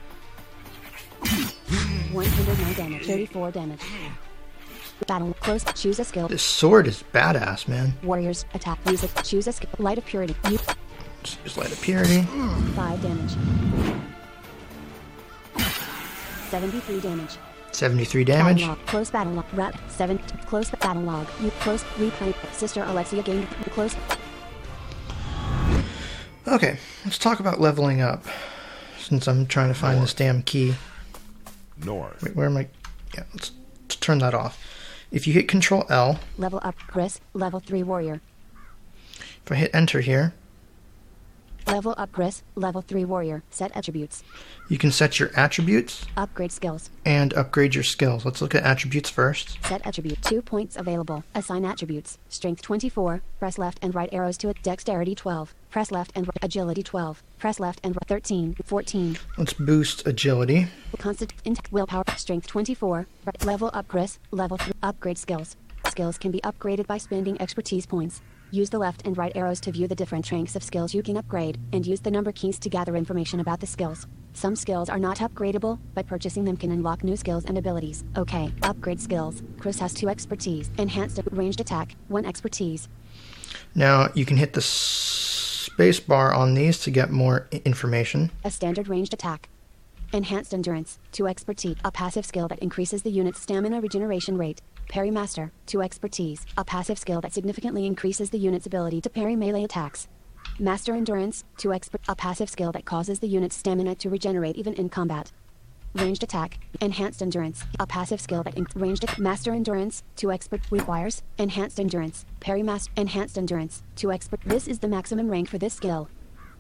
B: 109 damage. 34 damage. Battle. Close. Choose a skill.
A: This sword is badass, man.
B: Warriors. Attack. Use a. Choose a skill. Light of purity. Use
A: Just light of purity.
B: 5 damage. 73 damage.
A: 73 damage.
B: Battle log. Close battle log. Rat. 7. Close battle log. You close. Replay. Sister Alexia gained. Close.
A: Okay, let's talk about leveling up. Since I'm trying to find this damn key.
C: North.
A: Wait, where am I? Yeah, let's turn that off. If you hit Control L,
B: Level up. Chris. Level 3 warrior.
A: if I hit Enter here,
B: Level up. Chris. Level 3 warrior. Set attributes.
A: you can set your attributes
B: Upgrade skills.
A: and upgrade your skills. Let's look at attributes first.
B: Set attribute. 2 points available. Assign attributes. Strength 24. Press left and right arrows to it. Dexterity 12. Press left and right. Agility 12. Press left and right. 13. 14.
A: Let's boost agility.
B: Constant willpower. Strength 24. Right. Level up. Chris. Level 3. Upgrade skills. Skills can be upgraded by spending expertise points. Use the left and right arrows to view the different ranks of skills you can upgrade, and use the number keys to gather information about the skills. Some skills are not upgradable, but purchasing them can unlock new skills and abilities. Okay, upgrade skills. Chris has 2 expertise. Enhanced ranged attack, 1 expertise.
A: Now, you can hit the space bar on these to get more information.
B: A standard ranged attack. Enhanced endurance, 2 expertise. A passive skill that increases the unit's stamina regeneration rate. Parry Master, 2 expertise. A passive skill that significantly increases the unit's ability to parry melee attacks. Master Endurance, 2 expert. A passive skill that causes the unit's stamina to regenerate even in combat. Ranged attack, enhanced endurance. A passive skill that Master Endurance, 2 expert requires enhanced endurance. Parry Master, enhanced endurance, 2 expert. This is the maximum rank for this skill.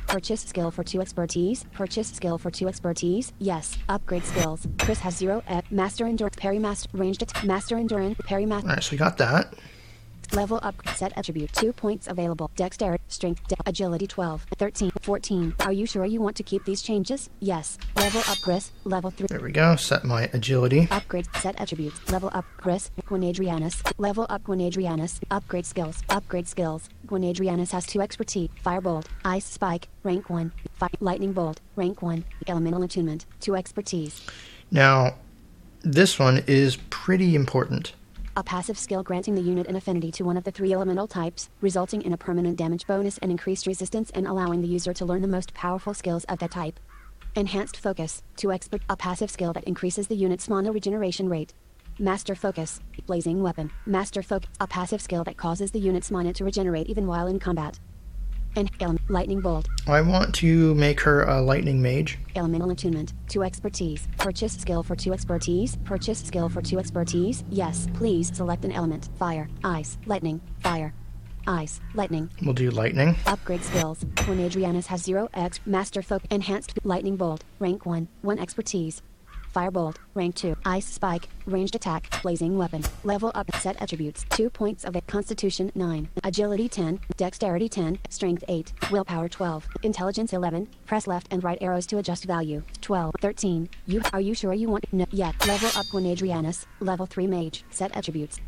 B: Purchase skill for 2 expertise. Purchase skill for 2 expertise. Yes. Upgrade skills. Chris has 0 master endurance. Parry master ranged master endurance. Parry master.
A: Alright, so we got that.
B: Level up. Set attribute. 2 points available. Dexterity, strength, agility 12, 13, 14. Are you sure you want to keep these changes? Yes. Level up Chris. Level 3.
A: There we go. Set my agility.
B: Upgrade. Set attributes. Level up Chris. Gwynadrianus. Level up Gwynadrianus. Upgrade skills. Upgrade skills. Gwynadrianus has 2 expertise. Firebolt. Ice spike. Rank 1. Lightning bolt. Rank 1. Elemental attunement. 2 expertise.
A: Now, this one is pretty important.
B: A passive skill granting the unit an affinity to one of the 3 elemental types, resulting in a permanent damage bonus and increased resistance and allowing the user to learn the most powerful skills of that type. Enhanced Focus, 2 expert, a passive skill that increases the unit's mana regeneration rate. Master Focus, Blazing Weapon, Master Focus, a passive skill that causes the unit's mana to regenerate even while in combat. And Lightning Bolt.
A: I want to make her a lightning mage.
B: Elemental attunement. 2 expertise. Purchase skill for 2 expertise. Purchase skill for 2 expertise. Yes. Please select an element. Fire. Ice. Lightning. Fire. Ice. Lightning.
A: We'll do lightning.
B: Upgrade skills. Gwynadrianus has 0x. Master Folk. Enhanced. Lightning Bolt. Rank 1. 1 expertise. Firebolt. Rank 2. Ice Spike. Ranged attack. Blazing weapon. Level up. Set attributes. 2 points of it. Constitution 9. Agility 10. Dexterity 10. Strength 8. Willpower 12. Intelligence 11. Press left and right arrows to adjust value. 12. 13. Are you sure you want? No. Yet. Level up Gwynadrianus. Level 3 mage. Set attributes.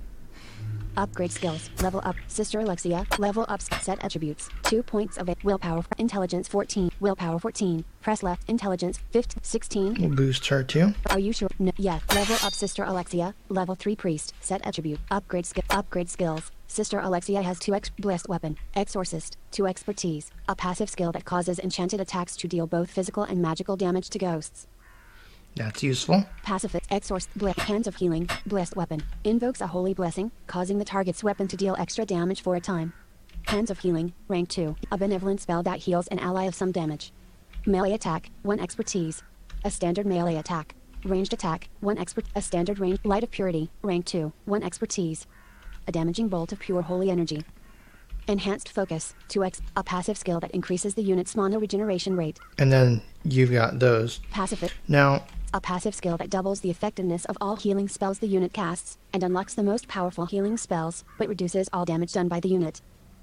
B: Upgrade skills. Level up. Sister Alexia. Level up. Set attributes. 2 points of it. Willpower. Intelligence 14. Willpower 14. Press left. Intelligence 15. 16.
A: We'll boost her too.
B: Are you sure? No. Yes. Level up Sister Alexia. Level 3 priest. Set attribute. Upgrade skill. Upgrade skills. Sister Alexia has 2 blessed weapon. Exorcist. 2 expertise. A passive skill that causes enchanted attacks to deal both physical and magical damage to ghosts.
A: That's useful.
B: Pacifist. Exorcist. Hands of healing. Blessed weapon. Invokes a holy blessing, causing the target's weapon to deal extra damage for a time. Hands of healing. Rank 2. A benevolent spell that heals an ally of some damage. Melee attack. 1 expertise. A standard melee attack. Ranged attack. 1 expert. A standard range. Light of purity. Rank 2. 1 expertise. A damaging bolt of pure holy energy. Enhanced focus. 2x. A passive skill that increases the unit's mana regeneration rate.
A: And then you've got those.
B: Pacifist.
A: Now,
B: a passive skill that doubles the effectiveness of all healing spells the unit casts, and unlocks the most powerful healing spells, but reduces all damage done by the unit.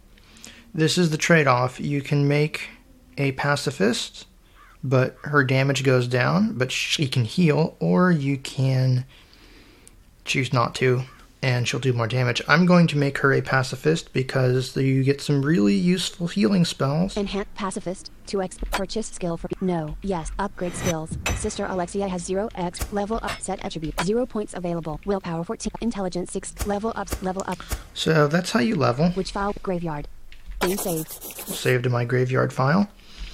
A: this is the trade-off. You can make a pacifist, but her damage goes down, but she can heal, or you can choose not to, and she'll do more damage. I'm going to make her a pacifist because you get some really useful healing spells.
B: Enhance pacifist. 2x purchase skill for no. Yes. Upgrade skills. Sister Alexia has 0x level up set attribute. 0 points available. Willpower 14. Intelligence 6. Level up. Level up.
A: So that's how you level.
B: Which file? Graveyard. Game saved.
A: Saved to my graveyard file.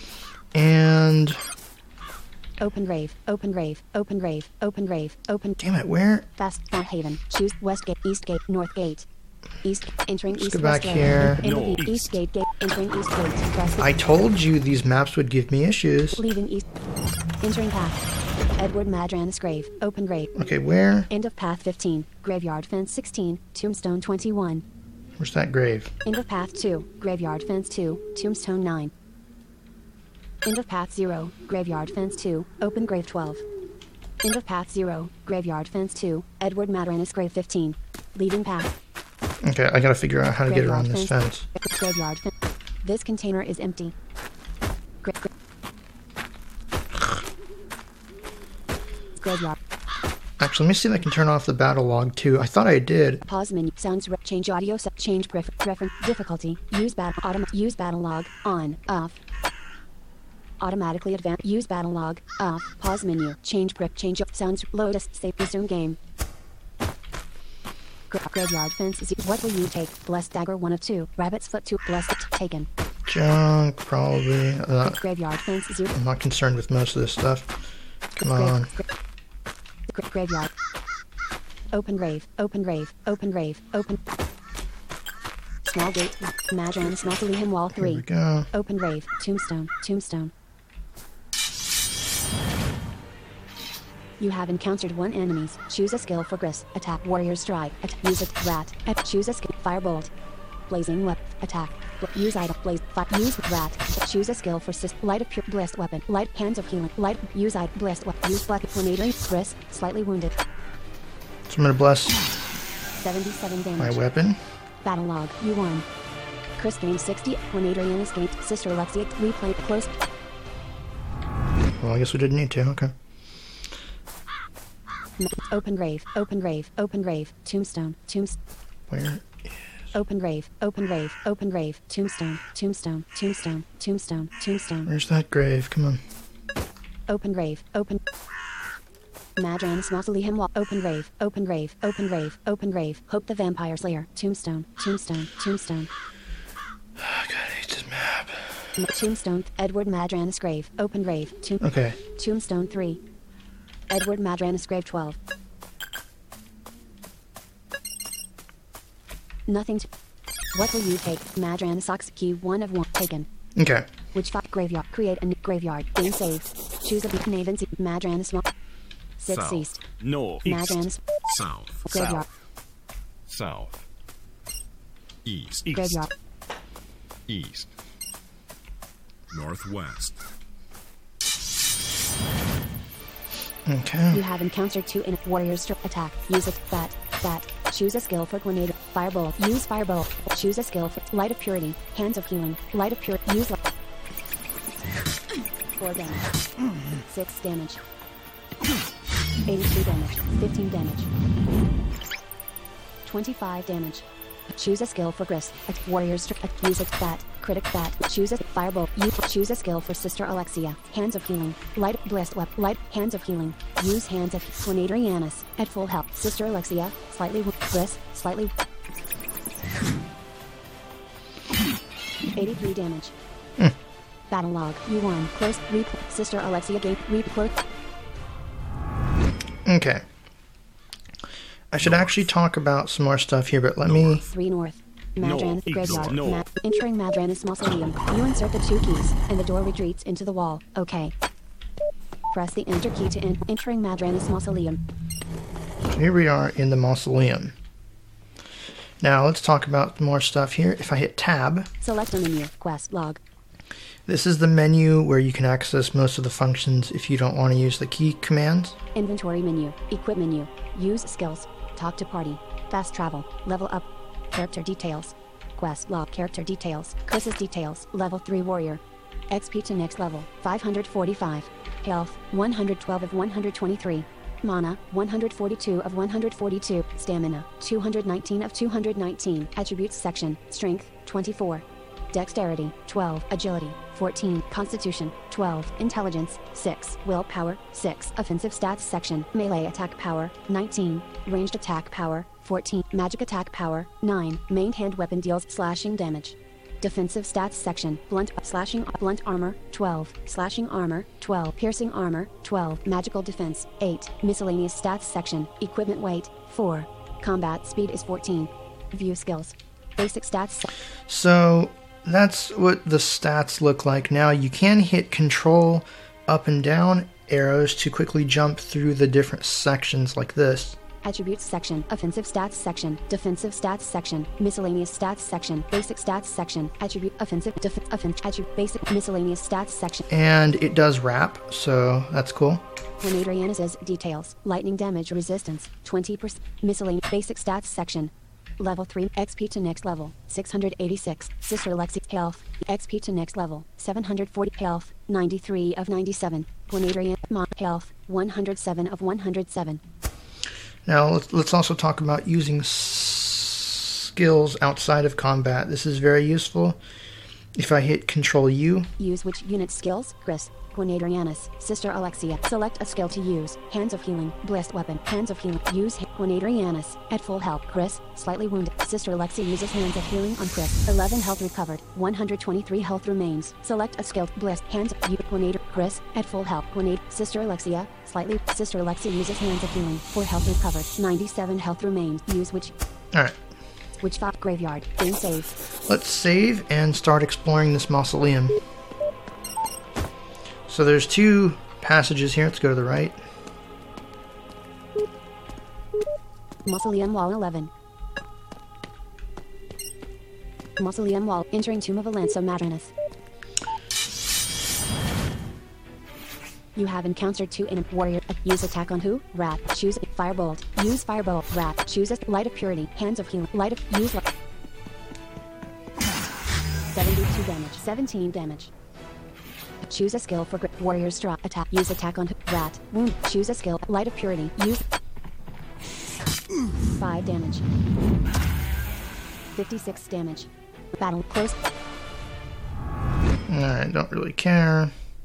A: And
B: Open grave. Open grave. Open grave. Open grave. Open.
A: damn it, where?
B: Fast Far Haven. Choose West Gate, East Gate, North Gate. East entering
A: Let's
B: East
A: go
B: West
A: back
B: Gate.
A: here.
B: Into the
C: No.
B: East Gate gate. Entering East Gate. Press the
A: I told you these maps would give me issues.
B: leaving East. Entering path. Edward Madran's grave. Open grave.
A: Okay, where?
B: End of path 15. Graveyard fence 16. Tombstone 21.
A: Where's that grave?
B: End of path 2. Graveyard fence 2. Tombstone 9. End of path 0. Graveyard fence 2. Open grave 12. End of path 0. Graveyard fence 2. Edward Madran's grave 15. Leaving path.
A: Okay, I gotta figure out how to get around this fence.
B: Graveyard fence. This container is empty. Graveyard.
A: Actually, let me see if I can turn off the battle log too. I thought I did.
B: Pause menu. Sounds. Change audio. Change reference. Difficulty. Use battle. Use battle log. On. Off. Automatically advance. Use battle log. Off. Pause menu. Change Change sounds. Lotus. Save. Resume game. Graveyard fence. What will you take? Blessed dagger 1 of 2. Rabbit's foot 2. Blessed taken.
A: Junk, probably.
B: Graveyard fence 0.
A: I'm not concerned with most of this stuff. Come on.
B: Graveyard. Open grave. Open grave. Open grave. Open. Small gate. Madran's Mausoleum wall
A: Here we
B: 3.
A: go.
B: Open grave. Tombstone. Tombstone. You have encountered 1 enemies. Choose a skill for Gris. Attack. Warrior strike. Use it. Rat. Choose a skill. Firebolt. Blazing weapon. Attack. Use item. Blaze. Use rat. Choose a skill for light of pure blessed weapon. Light hands of healing. Light. Use item. Blessed weapon. Use black tornado. Chris. Slightly wounded.
A: So I'm gonna bless
B: 77 damage.
A: my weapon.
B: Battle log. You won. Chris gained 60. Tornado escaped. Sister Alexia. Replay. Close.
A: Well, I guess we didn't need to. Okay.
B: Open grave. Open grave. Open grave. Tombstone. Tombstone.
A: Where?
B: Open grave. Open grave. Open grave. Tombstone. Tombstone. Tombstone. Tombstone. Tombstone.
A: Where's that grave? Come on.
B: Open grave. Open. Madran's Mausoleum Wall. Open grave. Open grave. Open grave. Open grave. Hope the Vampire Slayer. Tombstone. Tombstone. Tombstone.
A: Oh, God, I hate this map.
B: Tombstone. Edward Madran's grave. Open grave.
A: Okay.
B: Tombstone 3. Edward Madran's grave 12. Nothing to. What will you take? Madran socks key 1 of 1 taken.
A: Okay.
B: Which fought graveyard? Create a new graveyard. Game saved. Choose a Naven Madran small. 6
C: South.
B: east.
C: North.
B: Madran
C: East. South.
B: graveyard.
C: South. East.
B: Graveyard.
C: East. Northwest.
A: Okay.
B: You have encountered 2 in warriors to attack. Use it. That. Choose a skill for grenade. Firebolt. Use firebolt. Choose a skill for light of purity. Hands of healing. Light of purity. Use light. 4 damage. 6 damage. 82 damage. 15 damage. 25 damage. Choose a skill for Gris. Warriors to use it. That. Critic that. Choose a firebolt. You choose a skill for Sister Alexia. Hands of healing. Light blessed weapon. Light hands of healing. Use hands of Tornadrianus at full health. Sister Alexia slightly Gris slightly 83 damage. Battle log. You won. Close. Sister Alexia game. Close.
A: Okay. I should actually talk about some more stuff here, but let me...
B: 3 north. Madran's
C: North,
B: graveyard.
C: north.
B: Entering Madran's mausoleum. You insert the 2 keys, and the door retreats into the wall. Okay. Press the enter key to entering Madran's mausoleum.
A: Here we are in the mausoleum. Now let's talk about more stuff here. If I hit tab,
B: Select a menu. Quest log.
A: this is the menu where you can access most of the functions if you don't want to use the key commands.
B: Inventory menu. Equip menu. Use skills. Talk to party. Fast travel. Level up. Character details. Quest log. Character details. Chris's details. Level 3 warrior. XP to next level. 545. Health. 112 of 123. Mana. 142 of 142. Stamina. 219 of 219. Attributes section. Strength. 24. Dexterity. 12. Agility. 14. Constitution. 12. Intelligence. 6. Willpower. 6. Offensive stats section. Melee attack power. 19. Ranged attack power. 14. Magic attack power. 9. Main hand weapon deals slashing damage. Defensive stats section. Blunt armor. 12. Slashing armor. 12. Piercing armor. 12. Magical defense. 8. Miscellaneous stats section. Equipment weight. 4. Combat speed is 14. View skills. Basic stats.
A: So that's what the stats look like now. You can hit control up and down arrows to quickly jump through the different sections like this.
B: Attributes section. Offensive stats section. Defensive stats section. Miscellaneous stats section. Basic stats section. Attribute offensive attribute basic miscellaneous stats section.
A: And it does wrap, so that's cool.
B: Tornadrianus' details. Lightning damage resistance. 20%. Miscellaneous basic stats section. Level 3. XP to next level. 686. Sister Lexi. Health. XP to next level. 740. Health. 93 of 97. Tornadrian. Health. 107 of 107.
A: Now let's also talk about using skills outside of combat. This is very useful. If I hit Control U,
B: Use which unit skills? Gris. Tornadrianus. Sister Alexia. Select a skill to use. Hands of healing. Blessed weapon. Hands of healing. Use Tornadrianus. At full health. Chris. Slightly wounded. Sister Alexia uses hands of healing on Chris. 11 health recovered. 123 health remains. Select a skill. Blessed. Hands of Tornado. Chris. At full health. Tornado. Sister Alexia. Slightly. Sister Alexia uses hands of healing. 4 health recovered. 97 health remains. Use which.
A: alright,
B: Which fought graveyard. Game save.
A: let's save and start exploring this mausoleum. So there's 2 passages here. Let's go to the right.
B: Mausoleum wall 11. Mausoleum wall. Entering Tomb of Alanso Madranus. You have encountered 2 in warrior. Use attack on who? Rat. Choose firebolt. Use firebolt. Rat. Choose a light of purity. Hands of healing. Light of use. 72 damage. 17 damage. Choose a skill for grip. Warrior's draw. Attack. Use attack on who? Rat. Wound. Choose a skill. Light of purity. Use 5 damage. 56 damage. Battle close.
A: Alright, don't really care.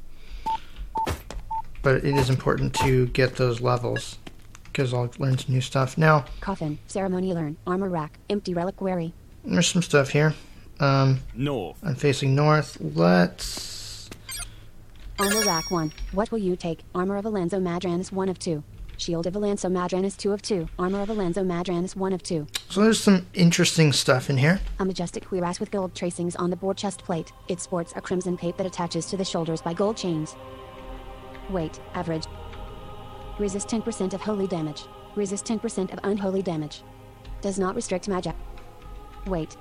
A: But it is important to get those levels, because I'll learn some new stuff. Now,
B: Coffin. Ceremony learn. Armor rack. Empty reliquary.
A: there's some stuff here.
C: North.
A: I'm facing north. Let's...
B: Armor rack 1. What will you take? Armor of Alanzo Madranus 1 of 2. Shield of Alanzo Madranus 2 of 2. Armor of Alanzo Madranus 1 of 2.
A: So there's some interesting stuff in here.
B: A majestic cuirass with gold tracings on the board chest plate. It sports a crimson cape that attaches to the shoulders by gold chains. Weight, average. Resist 10% of holy damage. Resist 10% of unholy damage. Does not restrict magic. Weight.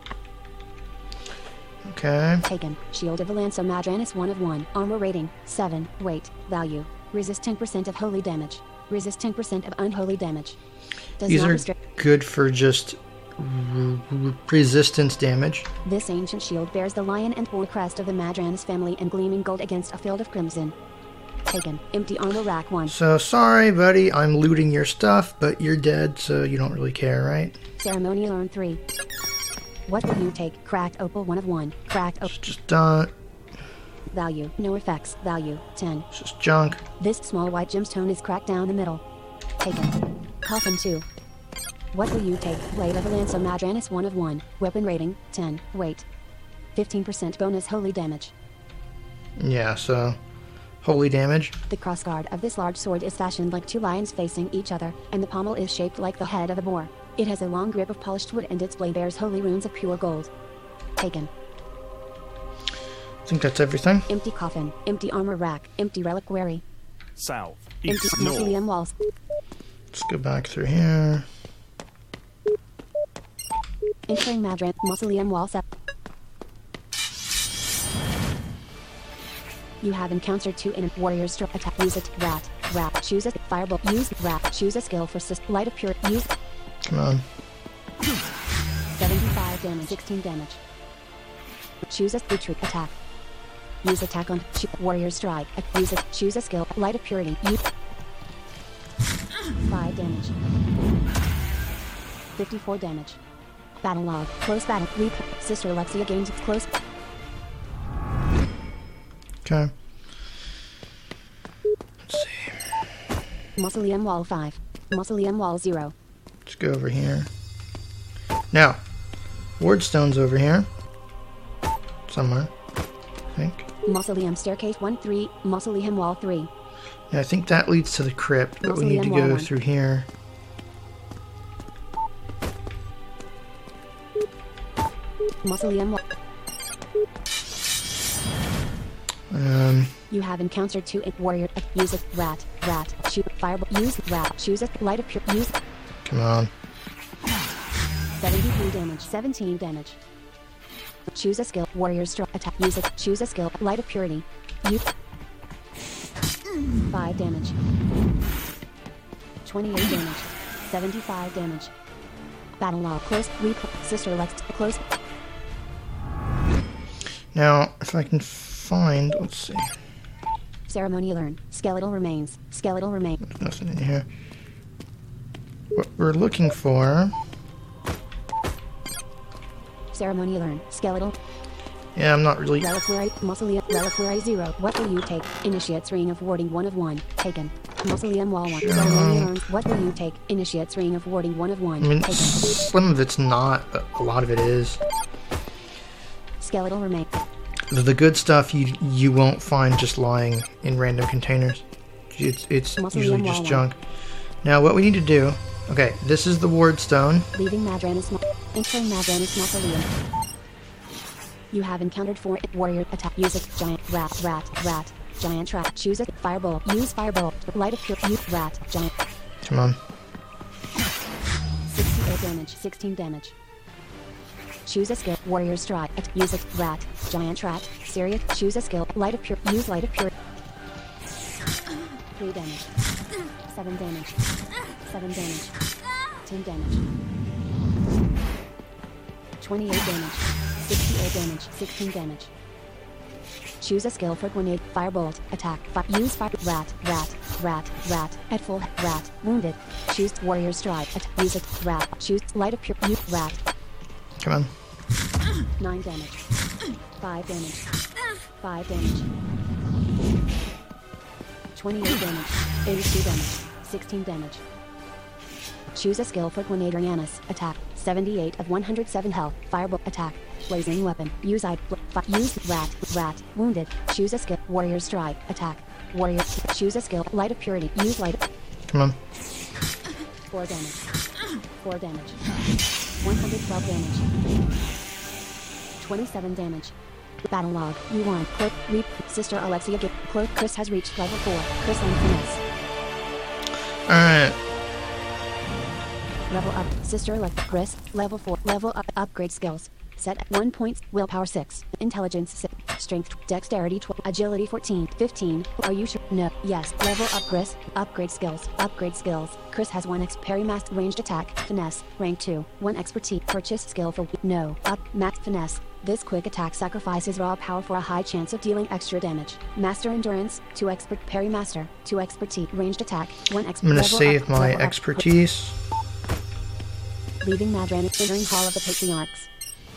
A: Okay.
B: Taken. Shield of Alanzo Madranus 1 of 1. Armor rating, 7. Weight, value. Resist 10% of holy damage. Resist 10% of unholy damage. Does
A: These
B: not
A: are
B: restrict.
A: good for just resistance damage.
B: This ancient shield bears the lion and boar crest of the Madranus family and gleaming gold against a field of crimson. Taken. Empty armor rack 1.
A: So, sorry, buddy, I'm looting your stuff, but you're dead, so you don't really care, right?
B: Ceremonial urn 3. What will you take? Cracked opal 1 of 1. Cracked opal.
A: Just
B: Value. No effects. Value. 10.
A: it's just junk.
B: This small white gemstone is cracked down the middle. Taken. Coffin 2. What will you take? Blade of Alanzo Madranus 1 of 1. Weapon rating, 10. Weight. 15% bonus holy damage.
A: Yeah, so holy damage.
B: The crossguard of this large sword is fashioned like 2 lions facing each other, and the pommel is shaped like the head of a boar. It has a long grip of polished wood and its blade bears holy runes of pure gold. Taken.
A: I think that's everything.
B: Empty coffin. Empty armor rack. Empty reliquary.
C: South.
B: Empty
C: East. North.
B: mausoleum walls.
A: Let's go back through here.
B: Entering Madran. Mausoleum wall set. You have encountered 2 in warrior's strip attack. Use it. Rat. Rat. Choose a firebolt. Use rat. Choose a skill for light of pure. Use
A: Come on.
B: 75 damage. 16 damage. Choose a retreat attack. Use attack on warrior strike. Use it. Choose a skill. Light of purity. Use 5 damage. 54 damage. Battle log. Close battle. Sister Alexia gains its close.
A: Okay. Let's see.
B: Mausoleum wall 5. Mausoleum wall 0.
A: Let's go over here. Now, Wardstone's over here. Somewhere. I think.
B: Mausoleum staircase 1-3. Mausoleum wall 3.
A: Yeah, I think that leads to the crypt, but we need to
B: Mausoleum wall
A: go
B: 1.
A: through here.
B: Mausoleum wall. You have encountered 2 warrior. Use it. Rat. Rat. Shoot. Fireball. Use rat. Choose it. Light of pure. Use.
A: Come on.
B: 73 damage. 17 damage. Choose a skill. Warrior's draw. Attack. Use it. Choose a skill. Light of purity. Use. 5 damage. 28 damage. 75 damage. Battle log. Close. Sister Lex. Close.
A: Now, if I can find, let's see.
B: Ceremony learn. Skeletal remains. Skeletal remain.
A: There's nothing in here. What we're looking for.
B: Ceremony learn. Skeletal.
A: Yeah, I'm not really.
B: Reliquary. Mausoleum. Reliquary 0. What will you take? Initiate's ring of warding 1 of 1. Taken. Mausoleum wall 1. Ceremony learns. What will you take? Initiate's ring of warding 1 of 1.
A: I mean,
B: Taken.
A: some of it's not, but a lot of it is.
B: Skeletal remain.
A: The good stuff you won't find just lying in random containers. It's usually just junk. Now, what we need to do. Okay, this is the Wardstone.
B: Leaving Madranus. Entering Madranus Mausoleum. You have encountered 4 warrior attack. Use it. Giant rat. Rat. Giant trap. Choose it. Firebolt. Use firebolt. Light of pure. Use rat. Giant.
A: Come on.
B: 68 damage. 16 damage. Choose a skill. Warrior strike. Use a rat. Giant rat. Serious. Choose a skill. Light of pure. Use light of pure. 3 damage. 7 damage. 7 damage. 10 damage. 28 damage. 68 damage. 16 damage. Choose a skill for grenade. Firebolt. Attack. Use fire. Rat. Rat. Rat. Rat. At full. Rat. Wounded. Choose warrior strike. Use it. Rat. Choose light of pure. Use rat.
A: Come on.
B: 9 damage. 5 damage. 5 damage. 28 damage. 82 damage. 16 damage. Choose a skill for Grenadier Yanis. Attack. 78 of 107 health. Firebolt. Attack. Blazing weapon. Use use rat. Rat. Wounded. Choose a skill. Warrior strike. Attack. Warrior. Choose a skill. Light of purity. Use light.
A: Come on.
B: 4 damage. 4 damage. 112 damage. 27 damage. Battle log. You won. Cloak. Reap. Sister Alexia. Get. Cloak. Chris has reached level 4. Chris and finesse.
A: Alright.
B: Level up. Sister Alexa. Chris. Level 4. Level up. Upgrade skills. Set at 1 point. Willpower 6. Intelligence 6. Strength. Dexterity 12. Agility 14. 15. Are you sure? No. Yes. Level up. Chris. Upgrade skills. Upgrade skills. Chris has 1x parry mask ranged attack. Finesse. Rank 2. 1 expertise. Purchase skill for no. Up. Max finesse. This quick attack sacrifices raw power for a high chance of dealing extra damage. Master endurance. 2 expert parry master. 2 expertise. Ranged attack. 1 expert.
A: I'm gonna save my expertise.
B: Leaving Madran. Entering Hall of the Patriarchs.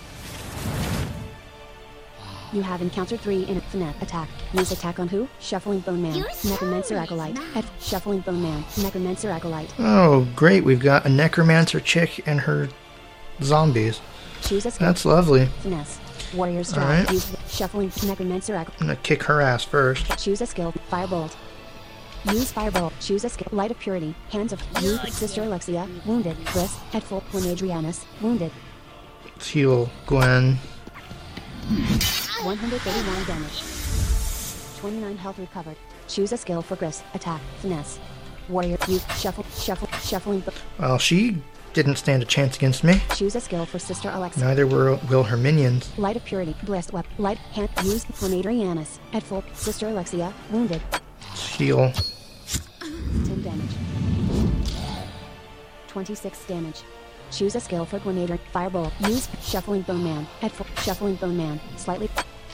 B: You have encountered 3 in a finesse attack. Use attack on who? Shuffling Bone Man. Necromancer Acolyte. At Shuffling Bone Man. Necromancer Acolyte.
A: Oh, great. We've got a necromancer chick and her zombies.
B: Choose a skill.
A: That's lovely.
B: Finesse. Warrior strike.
A: Alright.
B: Use Shuffling Necromancer Acolyte.
A: I'm gonna kick her ass first.
B: Choose a skill. Firebolt. Use Firebolt. Choose a skill. Light of Purity. Hands of Use Sister Alexia. Wounded. Chris. At full. Grenadrianus. Wounded.
A: Let's heal Gwen.
B: 131 damage. 29 health recovered. Choose a skill for Chris. Attack. Finesse. Warrior. Use Shuffling.
A: Well, she didn't stand a chance against me.
B: Choose a skill for Sister Alexia.
A: Neither will her minions.
B: Light of Purity. Blessed weapon. Light. Hand. Use Grenadrianus. At full. Sister Alexia. Wounded.
A: Let's heal.
B: 10 damage. 26 damage. Choose a skill for Grenadier. Firebolt. Use Shuffling Bone Man. At full. Shuffling Bone Man. Slightly.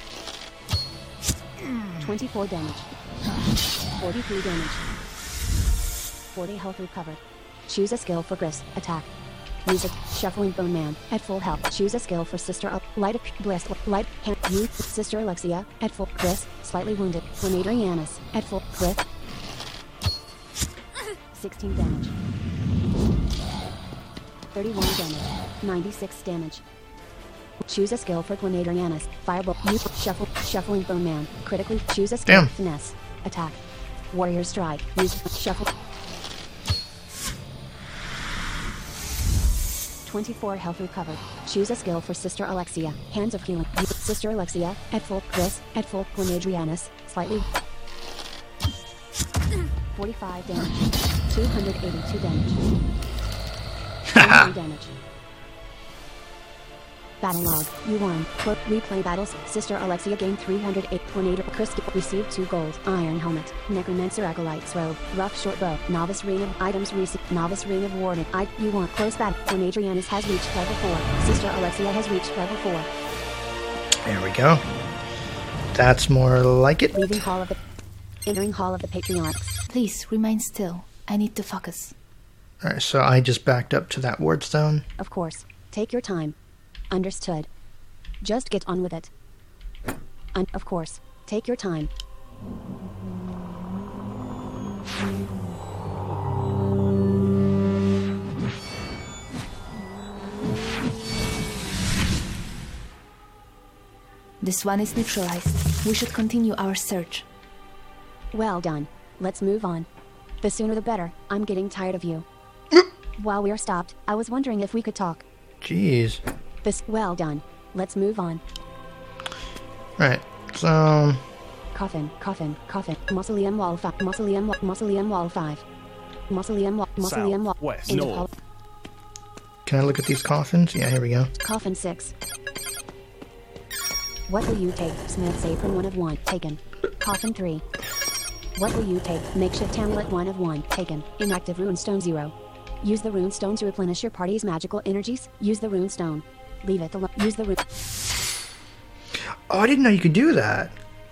B: 24 damage. 43 damage. 40 health recovered. Choose a skill for Gris. Attack. Use a Shuffling Bone Man. At full health. Choose a skill for Sister Up. Light of Blessed. Light. Hand. Use Sister Alexia. At full. Gris. Slightly wounded. Grenadrianus. At full. Gris. 16 damage. 31 damage. 96 damage. Choose a skill for Grenadrianus. Firebolt. Use Shuffling Bone Man. Critically. Choose a skill.
A: Damn.
B: Finesse. Attack. Warrior strike. Use Shuffle. 24 health recovered. Choose a skill for Sister Alexia. Hands of Healing. Use Sister Alexia. At full. Chris. At full. Grenadrianus. Slightly. 45 damage. 282 damage. 23 damage. Battle log. You won. Quote, replay battles. Sister Alexia gained 308. Tornado. Chris received 2 gold. Iron helmet. Necromancer Acolyte's robe. Rough short bow. Novice ring of items received. Novice ring of warning. You won. Close battle. Grenadrianus has reached level 4. Sister Alexia has reached level 4.
A: There we go. That's more like it.
B: Leaving Hall of the... Entering Hall of the Patriarchs.
E: Please remain still. I need to focus.
A: Alright, so I just backed up to that wardstone.
B: Of course. Take your time. Understood. Just get on with it. Of course. Take your time.
E: This one is neutralized. We should continue our search.
B: Well done. Let's move on. The sooner the better. I'm getting tired of you. While we are stopped, I was wondering if we could talk.
A: Jeez.
B: Well done. Let's move on.
A: Right, so...
B: Coffin. Mausoleum wall 5. Mausoleum wall 5. Mausoleum wall.
C: South, west,
B: Into
C: north.
A: Can I look at these coffins? Yeah, here we go.
B: Coffin 6. What will you take? Smith's apron 1 of 1. Taken. Coffin 3. What will you take? Makeshift amulet 1 of 1. Taken. Inactive runestone 0. Use the runestone to replenish your party's magical energies. Use the runestone. Leave it alone. Use the rune.
A: Oh, I didn't know you could do that.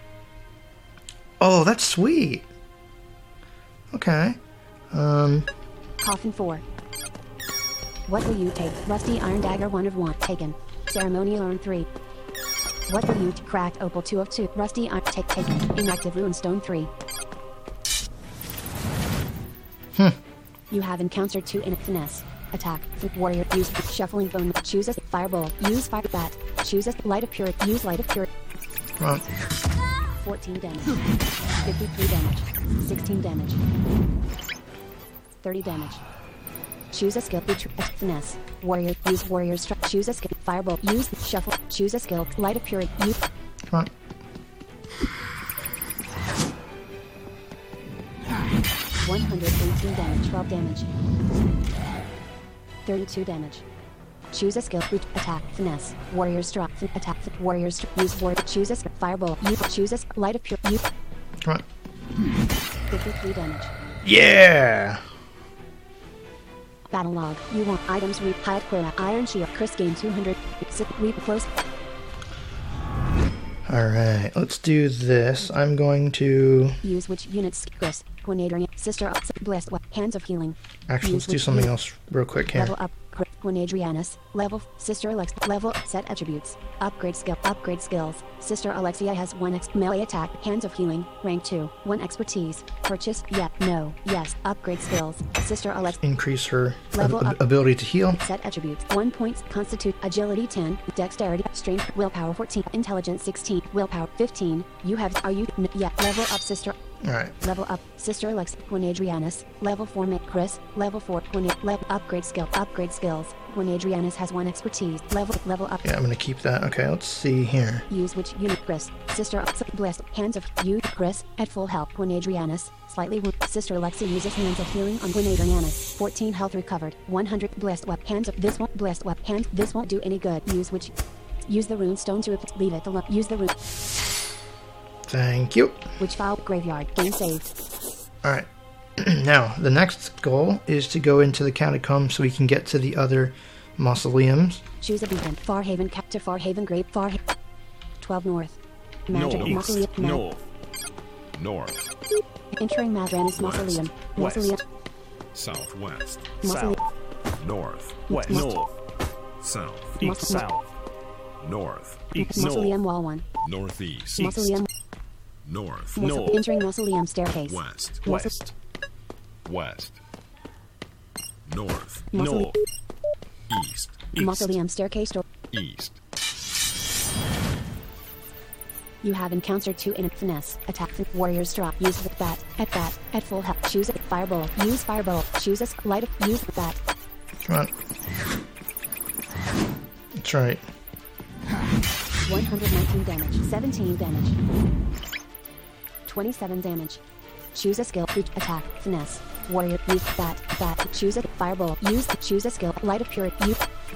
A: Oh, that's sweet. Okay.
B: Coffin 4. What will you take? Rusty iron dagger 1 of 1. Taken. Ceremonial urn 3. What will you cracked opal 2 of 2. Rusty iron taken. Inactive runestone 3. You have encountered 2 in finesse. Attack. Warrior. Use shuffling bone. Choose a fireball. Use fire bat. Choose a light of purity. Use light of purity.
A: Come on.
B: 14 damage. 53 damage. 16 damage. 30 damage. Choose a skill. Finesse. Warrior. Use warrior strike. Choose a skill. Fireball. Use shuffle. Choose a skill. Light of purity. Use.
A: Come on.
B: 118 damage. 12 damage. 32 damage. Choose a skill. Attack. Finesse. Warrior strike. Attack. Warrior strike. Use warrior. Choose a skill. Fireball. Use. Choose a light of purity. Use.
A: Come on.
B: 53 damage.
A: Yeah!
B: Battle log. You want items. Reap. Hide Quilla. Iron shield. Chris gain 200. Reap close.
A: Alright, let's do this. I'm going to...
B: Use which units? Chris. Grenadier. Sister. Blessed. Hands of healing.
A: Actually, let's do something else real quick here.
B: Level up. Grenadrianus. Level. Sister Alex. Level. Set attributes. Upgrade skill. Upgrade skills. Sister Alexia has 1 melee attack. Hands of healing. Rank 2. 1 expertise. Purchase. Yeah. No. Yes. Upgrade skills. Sister Alex.
A: Increase her
B: Level up.
A: ability to heal.
B: Set attributes. 1 point. Constitute. Agility 10. Dexterity. Strength. Willpower 14. Intelligence 16. Willpower 15. You have. Are you? Yeah. Level up. Sister.
A: Alright.
B: Level up. Sister Alex. Grenadrianus. Level 4. Chris. Level 4. Level. Upgrade skill. Upgrade skills. Grenadrianus has 1 expertise. Level up.
A: Yeah, I'm gonna keep that. Okay, let's see here.
B: Use which unit? Chris. Sister Blessed. Hands of you. Chris. At full health. Grenadrianus. Slightly wounded. Sister Alexia uses hands of healing on Grenadrianus. 14 health recovered. 100 blessed weapon. Hands of this won't blessed weapon. Hands. This won't do any good. Use which. Use the rune stone to leave it alone. Use the rune.
A: Thank you.
B: Which file? Graveyard. Game saved.
A: Alright. Now, the next goal is to go into the catacombs so we can get to the other mausoleums.
B: Choose a beacon. Farhaven cap to Farhaven Grave. 12 north. Magic
C: North.
B: Mausoleum.
C: North. North.
B: Entering Madranus Mausoleum.
C: West.
B: Mausoleum.
F: Southwest.
B: Mausoleum.
C: South.
F: North.
C: West. North.
F: South.
C: East. South.
F: North.
C: East.
B: Mausoleum
C: North.
B: wall 1.
F: Northeast.
B: Mausoleum.
F: North.
C: North.
B: Entering Mausoleum staircase.
F: West.
C: West.
F: West. North.
B: Mausoleum.
C: North.
F: East.
C: East.
B: Mausoleum staircase door.
F: East.
B: You have encountered 2 in finesse. Attack. Warriors drop. Use the bat. At full health. Choose a fireball. Use fireball. Choose a light. Use the bat.
A: Come on. That's right.
B: 119 damage. 17 damage. 27 damage. Choose a skill. Attack. Finesse. Warrior. Use bat. Choose a fireball. Choose a skill. Light of purity. Use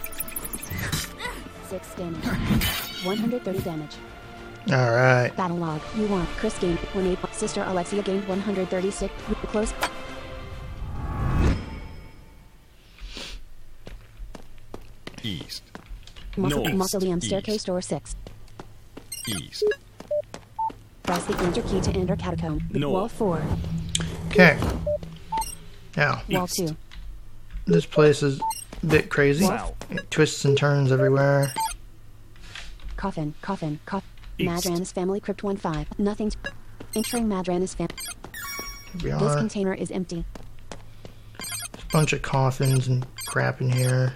B: 6 damage. 130 damage.
A: Alright.
B: Battle log. You won. Chris gained 1 Sister Alexia gained 136. Close.
F: East.
C: North.
B: Mausoleum
F: East.
B: staircase door 6.
F: East.
B: Press the enter key to enter catacomb.
C: North.
B: Wall 4.
A: Okay. Now,
B: Wall
C: East.
B: 2.
A: this place is a bit crazy.
C: South.
A: It twists and turns everywhere.
B: Coffin.
C: East.
B: Madranus family crypt 1-5. Nothing. Entering Madranus family.
A: Here we
B: This
A: are.
B: container is empty.
A: A bunch of coffins and crap in here.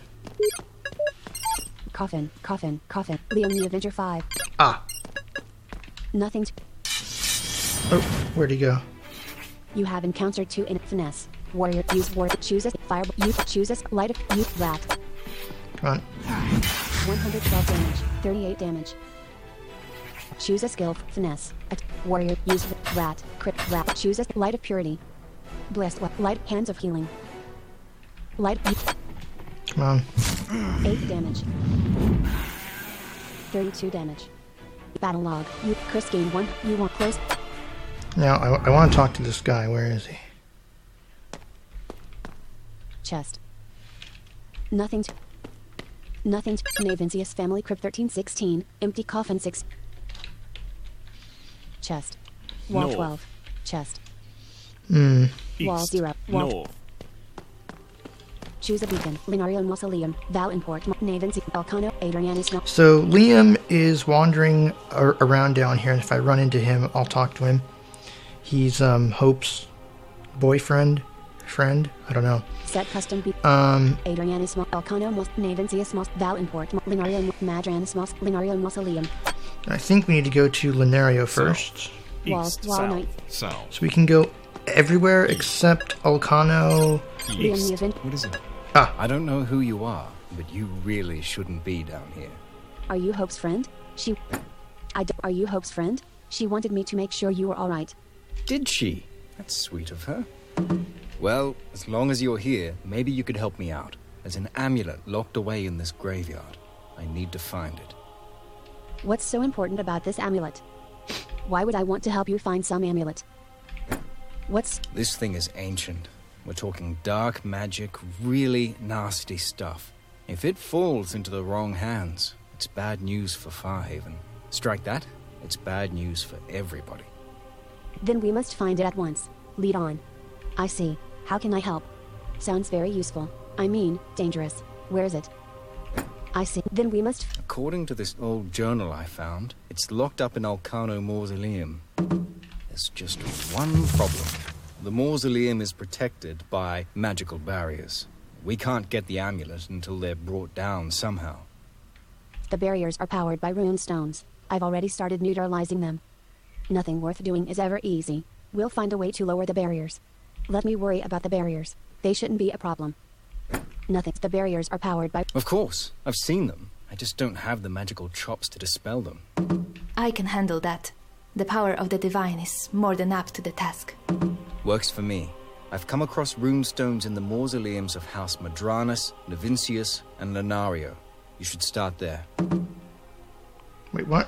B: Coffin. Liam the Avenger 5.
A: Ah!
B: Nothing.
A: Oh, where'd he go?
B: You have encountered 2 in finesse. Warrior. Use warrior. Choose a fireball. Choose a light of. Use rat.
A: Come on.
B: 112 damage. 38 damage. Choose a skill. Finesse. Warrior. Use rat. Crit. Rat. Choose a light of purity. Blessed. Light. Hands of healing. Light.
A: Come on.
B: 8 damage. 32 damage. Battle log. You, Chris gained 1. You want close.
A: Now, I want to talk to this guy. Where is he?
B: Chest. Nothing. Navincius family crypt 1316. Empty coffin 6. Chest. Wall
C: North.
B: 12. Chest.
C: East.
B: Wall 0. Wall.
C: North.
B: Choose a beacon. Linario Mausoleum. Val Import. Navincius. Elcano. Adrianus. No.
A: So Liam is wandering around down here, and if I run into him, I'll talk to him. He's Hope's boyfriend, friend. I don't know.
B: Set custom beacon. Adrianus. Elcano. Navincius. Val Import. Linario. Madranus. Linario Mausoleum.
A: I think we need to go to Linario first.
B: Wall.
C: East.
B: Wall
C: South.
B: 9.
C: South.
A: So we can go everywhere except Elcano.
B: Liam
C: East.
B: the event.
G: What is it?
A: Ah.
G: I don't know who you are, but you really shouldn't be down here.
B: Are you Hope's friend? Are you Hope's friend? She wanted me to make sure you were alright.
G: Did she? That's sweet of her. Well, as long as you're here, maybe you could help me out. There's an amulet locked away in this graveyard. I need to find it.
B: What's so important about this amulet? Why would I want to help you find some amulet?
G: This thing is ancient. We're talking dark magic, really nasty stuff. If it falls into the wrong hands, it's bad news for Farhaven. Strike that, it's bad news for everybody.
B: Then we must find it at once. Lead on. I see. How can I help? Sounds very useful. I mean, dangerous. Where is it? I see. Then we must...
G: According to this old journal I found, it's locked up in Elcano Mausoleum. There's just one problem. The mausoleum is protected by magical barriers. We can't get the amulet until they're brought down somehow.
B: The barriers are powered by rune stones. I've already started neutralizing them. Nothing worth doing is ever easy. We'll find a way to lower the barriers. Let me worry about the barriers. They shouldn't be a problem. Nothing. The barriers are powered by...
G: Of course, I've seen them. I just don't have the magical chops to dispel them.
E: I can handle that. The power of the divine is more than apt to the task.
G: Works for me. I've come across runestones in the mausoleums of House Madranus, Navincius, and Linario. You should start there.
A: Wait, what?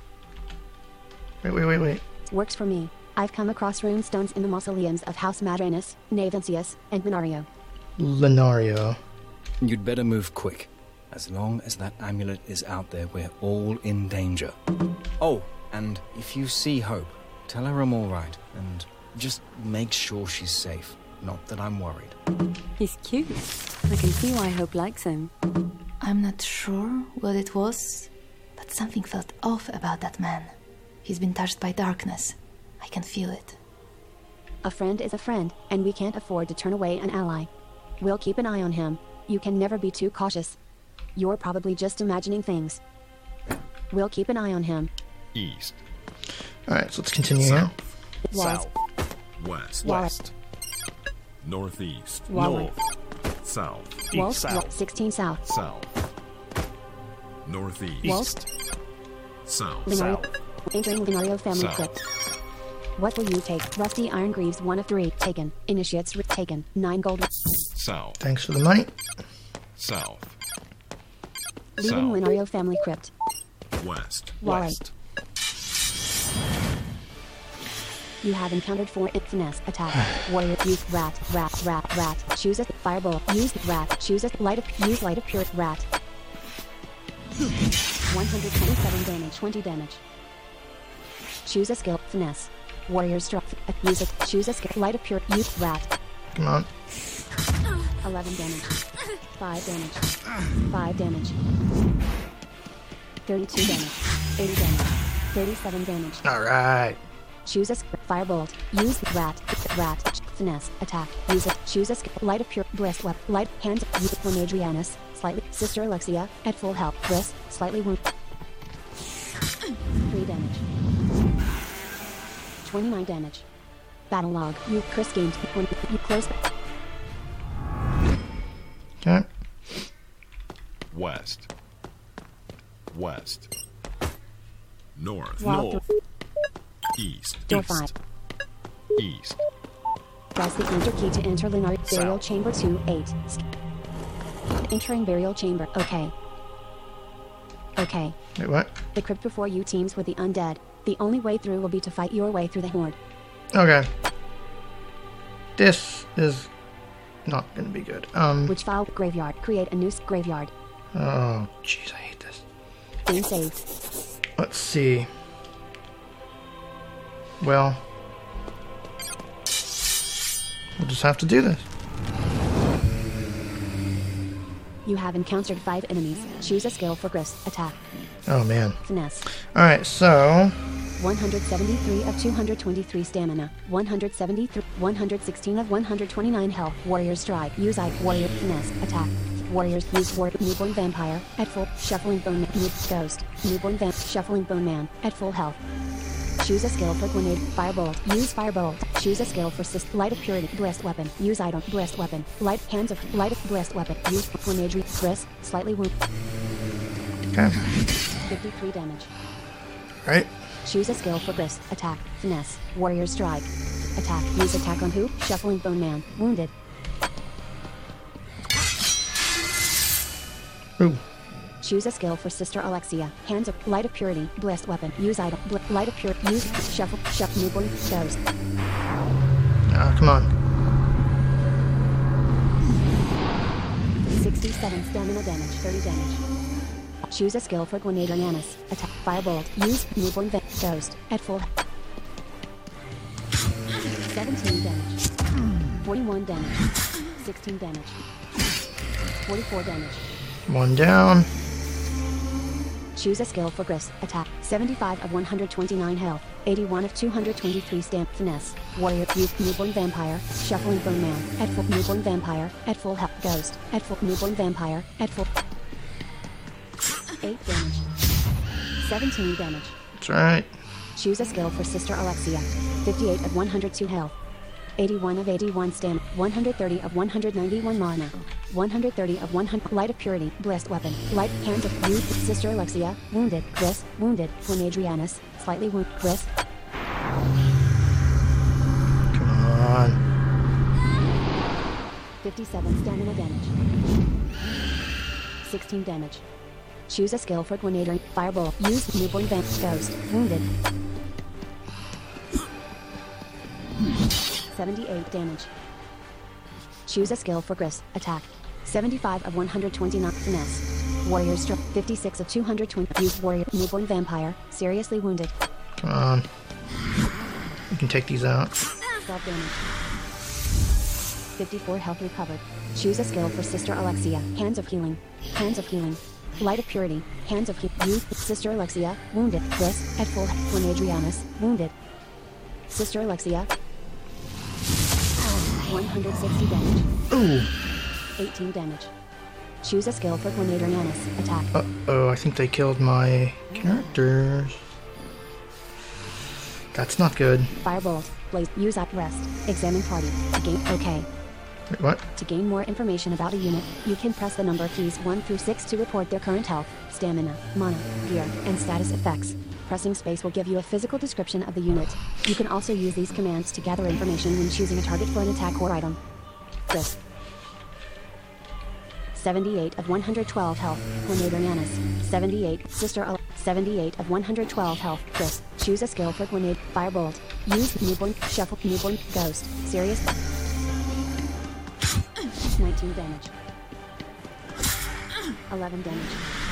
A: Wait.
B: Works for me. I've come across rune stones in the mausoleums of House Madranus, Navincius, and Minario.
A: Linario.
G: You'd better move quick. As long as that amulet is out there, we're all in danger. Oh, and if you see Hope, tell her I'm all right, and just make sure she's safe. Not that I'm worried.
H: He's cute. I can see why Hope likes him.
E: I'm not sure what it was, but something felt off about that man. He's been touched by darkness. I can feel it.
B: A friend is a friend, and we can't afford to turn away an ally. We'll keep an eye on him. You can never be too cautious. You're probably just imagining things. We'll keep an eye on him.
F: East.
A: Alright, so let's continue here.
B: Walls.
C: South. West.
B: Wall.
C: West. Northeast.
B: Wall.
C: North. South.
B: Wall.
C: East. South.
B: 16 south.
C: South. Northeast.
B: Walls.
C: South.
B: Linario.
C: South.
B: Entering Linario family
C: South.
B: crypt. What will you take? Rusty Iron Greaves 1 of 3. Taken. Initiates taken. 9 gold.
C: South.
A: Thanks for the money.
C: South.
B: Leaving
C: South.
B: Linario family crypt.
C: West.
B: Wall.
C: West.
B: You have encountered 4 finesse attack. Warrior. Use rat. Choose a firebolt. Use rat. Choose a light of. Use light of pure rat. 127 damage. 20 damage. Choose a skill. Finesse. Warrior strength. Use it. Choose a skill. Light of pure. Use rat.
A: Come on.
B: 11 damage. 5 damage. 5 damage. 32 damage. 80 damage. 37 damage.
A: Alright.
B: Choose a firebolt. Use rat. Finesse. Attack. Use it. Choose a skill. Light of pure. Brisk. Light. Hand. Use it from Adrianus. Slightly. Sister Alexia. At full health. Brisk. Slightly wound. 3 damage. 29 damage. Battle log. You Chris gained. When you close.
A: Okay.
C: West. West. North.
B: Wall.
C: North. East.
B: Door
C: East.
B: 5.
C: East.
B: Press the enter key to enter Linario. Burial
C: South.
B: chamber 2. 8. Entering burial chamber. Okay. Okay.
A: Wait, what?
B: The crypt before you teams with the undead. The only way through will be to fight your way through the horde.
A: Okay. This is not gonna be good.
B: Which file? Graveyard. Create a new graveyard.
A: Oh, jeez, I hate this.
B: Game saved.
A: Let's see. Well, we'll just have to do this.
B: You have encountered 5 enemies. Choose a skill for Griff's attack.
A: Oh, man.
B: Finesse.
A: Alright, so...
B: 173 of 223 stamina. 173. 116 of 129 health. Warrior strike. Use warrior finesse. Attack. Warriors use newborn vampire at full. Shuffling bone man. Ghost. Newborn shuffling bone man at full health. Choose a skill for grenade. Firebolt. Use firebolt. Choose a skill for light of purity. Breast weapon. Use item. Breast weapon. Light hands of light of breast weapon. Use grenade. Breast. Slightly wound.
A: Okay.
B: 53 damage.
A: Right.
B: Choose a skill for Griff's attack. Finesse. Warrior strike. Attack. Use attack on who? Shuffling bone man. Wounded.
A: Ooh.
B: Choose a skill for Sister Alexia. Hands of light of purity. Blessed weapon. Use item. Light of purity. Use shuffle. Newborn. Ghost.
A: Ah, come on.
B: 67 stamina damage. 30 damage. Choose a skill for Grenadier Nanis. Attack. Firebolt. Use newborn ghost. At full. 17 damage. 41 damage. 16 damage. 44 damage.
A: One down.
B: Choose a skill for Griff's attack. 75 of 129 health. 81 of 223 stamp. Finesse. Warrior. Use newborn vampire. Shuffling bone man. At full. Newborn vampire. At full health. Ghost. At full. Newborn vampire. At full. 8 damage. 17 damage.
A: That's right.
B: Choose a skill for Sister Alexia. 58 of 102 health. 81 of 81 stamina. 130 of 191 mana. 130 of 100 light of purity. Blessed weapon. Light hands of youth. Sister Alexia. Wounded. Chris. Wounded. Grenadrianus. Slightly wounded. Chris.
A: Come on.
B: 57 stamina damage. 16 damage. Choose a skill for Grenadier. Fireball. Use newborn ghost. Wounded. 78 damage. Choose a skill for Griff's attack. 75 of 129 finesse. Warrior strike. 56 of 220. Use warrior. Newborn vampire. Seriously wounded.
A: Come on. You can take these out.
B: 12 damage. 54 health recovered. Choose a skill for Sister Alexia. Hands of healing. Hands of healing. Light of purity. Hands of healing. Use Sister Alexia. Wounded. Chris. At full. Grenadrianus. Wounded. Sister Alexia. 160 damage.
A: Ooh.
B: 18 damage. Choose a skill for Grenadrianus. Attack.
A: Uh-oh, I think they killed my characters. That's not good.
B: Firebolt. Blaze. Use up rest. Examine party. Gain. Okay.
A: Wait, what?
B: To gain more information about a unit, you can press the number keys 1 through 6 to report their current health, stamina, mana, gear, and status effects. Pressing space will give you a physical description of the unit. You can also use these commands to gather information when choosing a target for an attack or item. Chris. 78 of 112 health. Grenadrianus. 78. Sister 78 of 112 health. Chris. Choose a skill for grenade. Firebolt. Use newborn. Shuffle. Newborn. Ghost. Serious. 19 damage. 11 damage.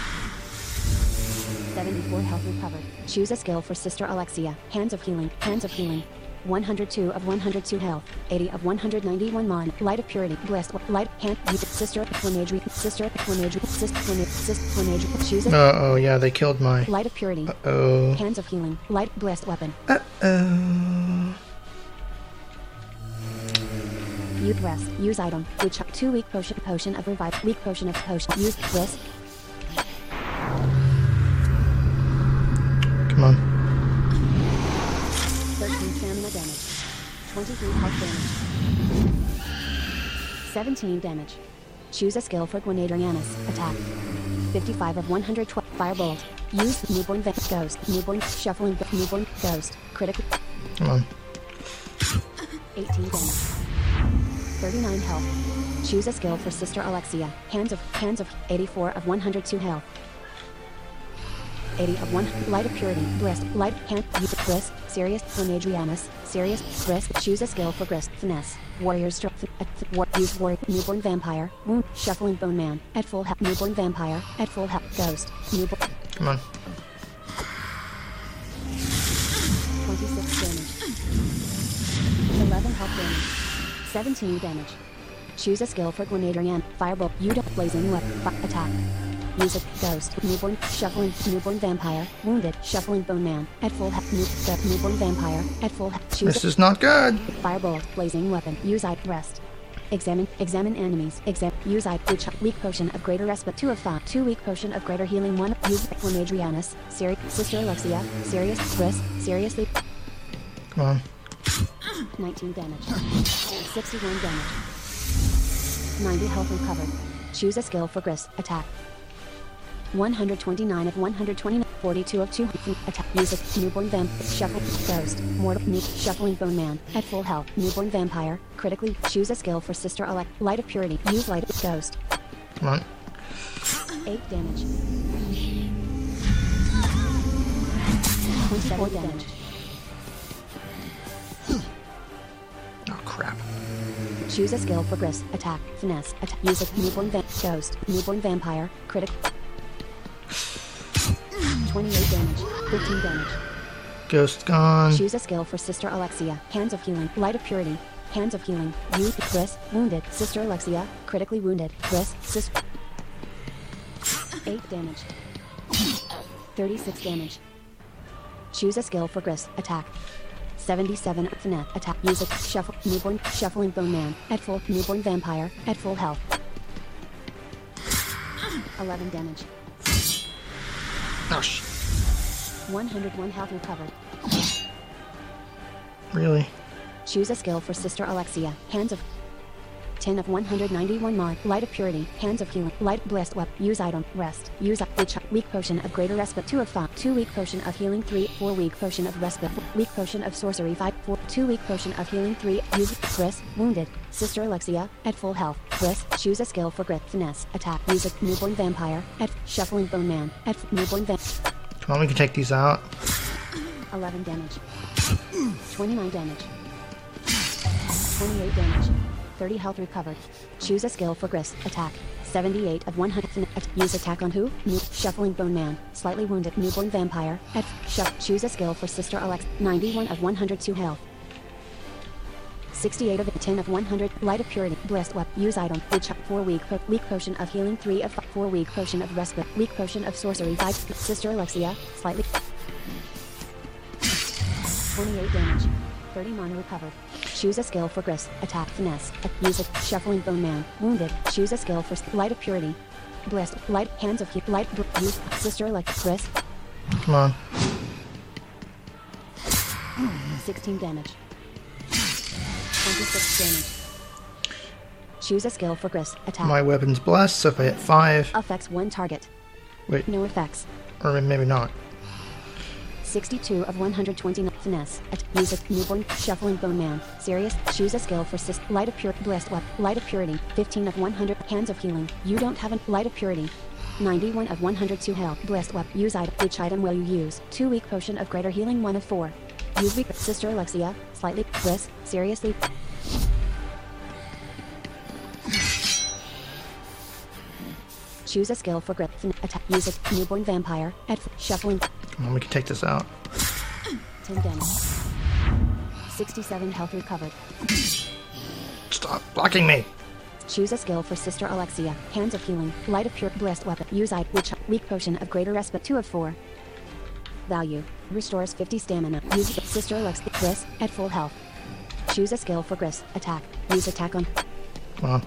B: 74 health recovered. Choose a skill for Sister Alexia. Hands of healing. Hands of healing. 102 of 102 health. 80 of 191 mana. Light of purity. Blessed. Light. Hand. Sister. Grenadry. Sister. Grenadry. Sister. Grenadry. Choose a.
A: Uh-oh, yeah, they killed my...
B: Light of purity.
A: Uh-oh.
B: Hands of healing. Light. Blessed weapon.
A: Uh-oh.
B: Use rest. Use item. Which 2 weak potion. Potion of revive. Weak potion of potion. Use risk.
A: Come on.
B: 13 stamina damage. 23 health damage. 17 damage. Choose a skill for Grenadrianus. Attack. 55 of 112. Firebolt. Use newborn ghost. Newborn shuffling. Newborn ghost. Critical.
A: Come on.
B: 18 damage. 39 health. Choose a skill for Sister Alexia. Hands of 84 of 102 health. 80 of 1 light of purity. Grist. Light hand. Use grist. Serious. Grenadrianus. Serious. Grist. Choose a skill for grist. Finesse. Warrior's strength. Use warrior. Newborn vampire. Wound. Shuffling bone man. At full health. Newborn vampire. At full health. Ghost. Newborn.
A: Come on.
B: 26 damage. 11 health damage. 17 damage. Choose a skill for Grenadrian. Firebolt. Blazing weapon. Attack. Use it. Ghost. Newborn. Shuffling. Newborn vampire. Wounded. Shuffling bone man. At full health. Newborn vampire. At full health. Choose
A: This is not good.
B: Firebolt. Blazing weapon. Use I. Rest. Examine enemies. Use I. Weak potion of greater respite 2 of 5. 2 weak potion of greater healing 1. Use Grenadrianus. Sister Alexia. Serious. Grist. Seriously.
A: Come on.
B: 19 damage. 61 damage. 90 health recovered. Choose a skill for Grist. Attack. 129 of 129. 42 of 2. Attack. Use it. Newborn vamp. Shuffle. Ghost. Mortal. Shuffling bone man. At full health. Newborn vampire. Critically. Choose a skill for Sister Alec. Light of purity. Use light. Ghost.
A: Come on.
B: 8 damage. 24 damage.
A: Oh crap.
B: Choose a skill for Grist. Attack. Finesse. Attack. Use it. Newborn Ghost. Newborn vampire. Critic. 28 damage. 15 damage.
A: Ghost gone.
B: Choose a skill for Sister Alexia. Hands of healing. Light of purity. Hands of healing. Use Grist. Wounded. Sister Alexia. Critically wounded. Grist. 8 damage. 36 damage. Choose a skill for Grist. Attack. 77 finesse. Attack. Use it. Shuffle. Newborn. Shuffling bone man. At full. Newborn vampire. At full health. 11 damage.
A: Gosh.
B: 101 health recovered.
A: Really?
B: Choose a skill for Sister Alexia. Hands of 10 of 191 mod. Light of purity. Hands of healing. Light blessed weapon. Use item. Rest. Use weak potion of greater respite 2 of 5. 2 weak potion of healing 3. 4 weak potion of respite. Weak potion of sorcery 5. 4. 2 weak potion of healing 3. Use Grist. Wounded. Sister Alexia. At full health. Grist. Choose a skill for Grit. Finesse. Attack. Use it. Newborn vampire. At shuffling bone man. At newborn
A: Come on, we can take these out.
B: 11 damage. 29 damage. 28 damage. 30 health recovered. Choose a skill for Grist. Attack. 78 of 100. Use attack on who? Shuffling bone man. Slightly wounded. Newborn vampire. At choose a skill for Sister Alex. 91 of 102 health. 68 of 10 of 100. Light of purity. Blessed weapon. Use item. 4 weak potion of healing 3 of 4 weak potion of respite. Weak potion of sorcery 5. Sister Alexia. Slightly. 28 damage. 30 mana recovered. Choose a skill for Grist. Attack. Finesse. Use it. Shuffling bone man. Wounded. Choose a skill for Light of purity. Blessed. Light. Hands of heat. Light. Use Sister Alexia. Grist.
A: Come on.
B: 16 damage. 26 damage. Choose a skill for Grist. Attack.
A: My weapon's blessed, so if I hit 5...
B: Affects 1 target.
A: Wait.
B: No effects.
A: Or maybe not.
B: 62 of 129. Finesse. Use it. Newborn. Shuffling bone man. Serious. Choose a skill for Light of purity. Blessed weapon. Light of purity. 15 of 100. Hands of healing. You don't have a Light of purity. 91 of 102 health. Blessed weapon. Use item. Which item will you use? 2 weak potion of greater healing 1 of 4. Use weak. Sister Alexia. Slightly. Grist. Seriously. Choose a skill for Grit. Attack. Use it. Newborn vampire. At shuffling.
A: Come on, we can take this out.
B: 10 damage. 67 health recovered.
A: Stop blocking me!
B: Choose a skill for Sister Alexia. Hands of healing. Light of pure. Blessed weapon. Use item. Weak potion of greater respite 2 of 4. Value. Restores 50 stamina. Use Sister Alexia. Grist. At full health. Choose a skill for Grist. Attack. Use attack on.
A: Come on.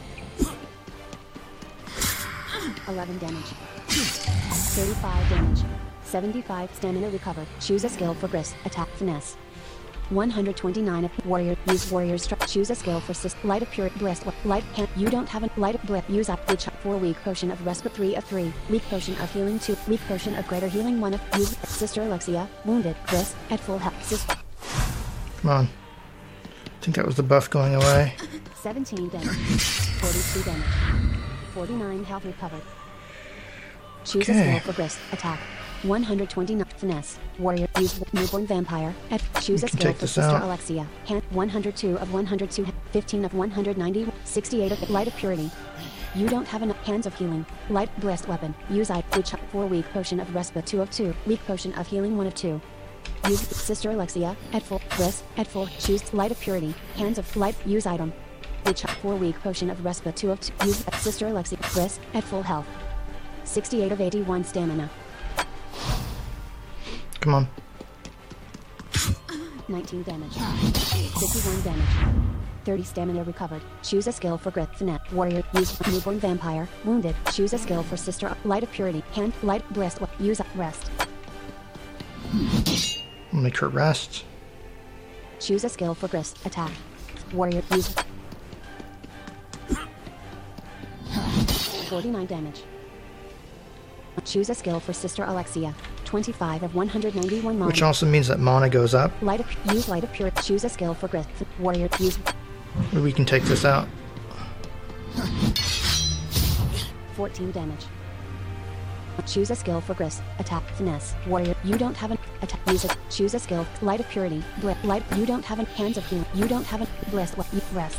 B: 11 damage. 35 damage. 75 stamina recovered. Choose a skill for Grist. Attack. Finesse. 129 of warrior. Use warrior's strike. Choose a skill for Light of pure. Blessed. Light hand. You don't have a Light of bless. Use up. 4 weak potion of respite 3 of 3. Weak potion of healing 2. Weak potion of greater healing 1 of. Use Sister Alexia. Wounded. Grist. At full health.
A: Come on. I think that was the buff going away.
B: 17 damage. 42 damage. 49 health recovered. Choose a
A: Okay.
B: skill for Grist. Attack. 129 finesse. Warrior. Use newborn vampire. Choose a
A: can
B: skill
A: take
B: for
A: this
B: Sister
A: out.
B: Alexia. 102 of 102. 15 of 190. 68 of light of purity. You don't have enough hands of healing. Light blessed weapon. Use I. Witch 4 weak potion of respite 2 of 2. Weak potion of healing 1 of 2. Use Sister Alexia at full. Bliss at full. Choose light of purity. Hands of light. Use item. Witch 4 weak potion of respite 2 of 2. Use Sister Alexia. Bliss at full health. 68 of 81 stamina.
A: Come on.
B: 19 damage. 51 damage. 30 stamina recovered. Choose a skill for Grit. Finesse. Warrior. Use newborn vampire. Wounded. Choose a skill for Sister. Light of purity. Hand. Light. Blessed. Use rest.
A: I'll make her rest.
B: Choose a skill for Grist. Attack. Warrior. Use 49 damage. Choose a skill for Sister Alexia. 25 of 191 mana.
A: Which also means that mana goes up.
B: Use light of purity. Choose a skill for Grist. Warrior. Use
A: We can take this out.
B: 14 damage. Choose a skill for Grist. Attack. Finesse. Warrior. You don't have an attack. Use it. Choose a skill. Light of purity. Light. You don't have an hands of healing. You don't have a blessed. Rest.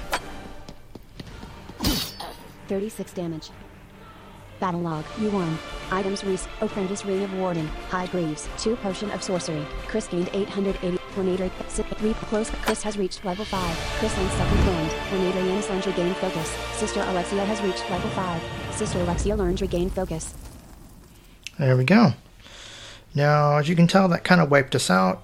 B: 36 damage. Battle log. You won. Items Reese. Apprentice Ring of Warden. High Greaves. 2 Potion of Sorcery. Chris gained 880. Tornado. 3 close. Chris has reached level 5. Chris on second land. When Adriana's learned regain focus. Sister Alexia has reached level 5. Sister Alexia learned regain focus.
A: There we go. Now, as you can tell, that kind of wiped us out.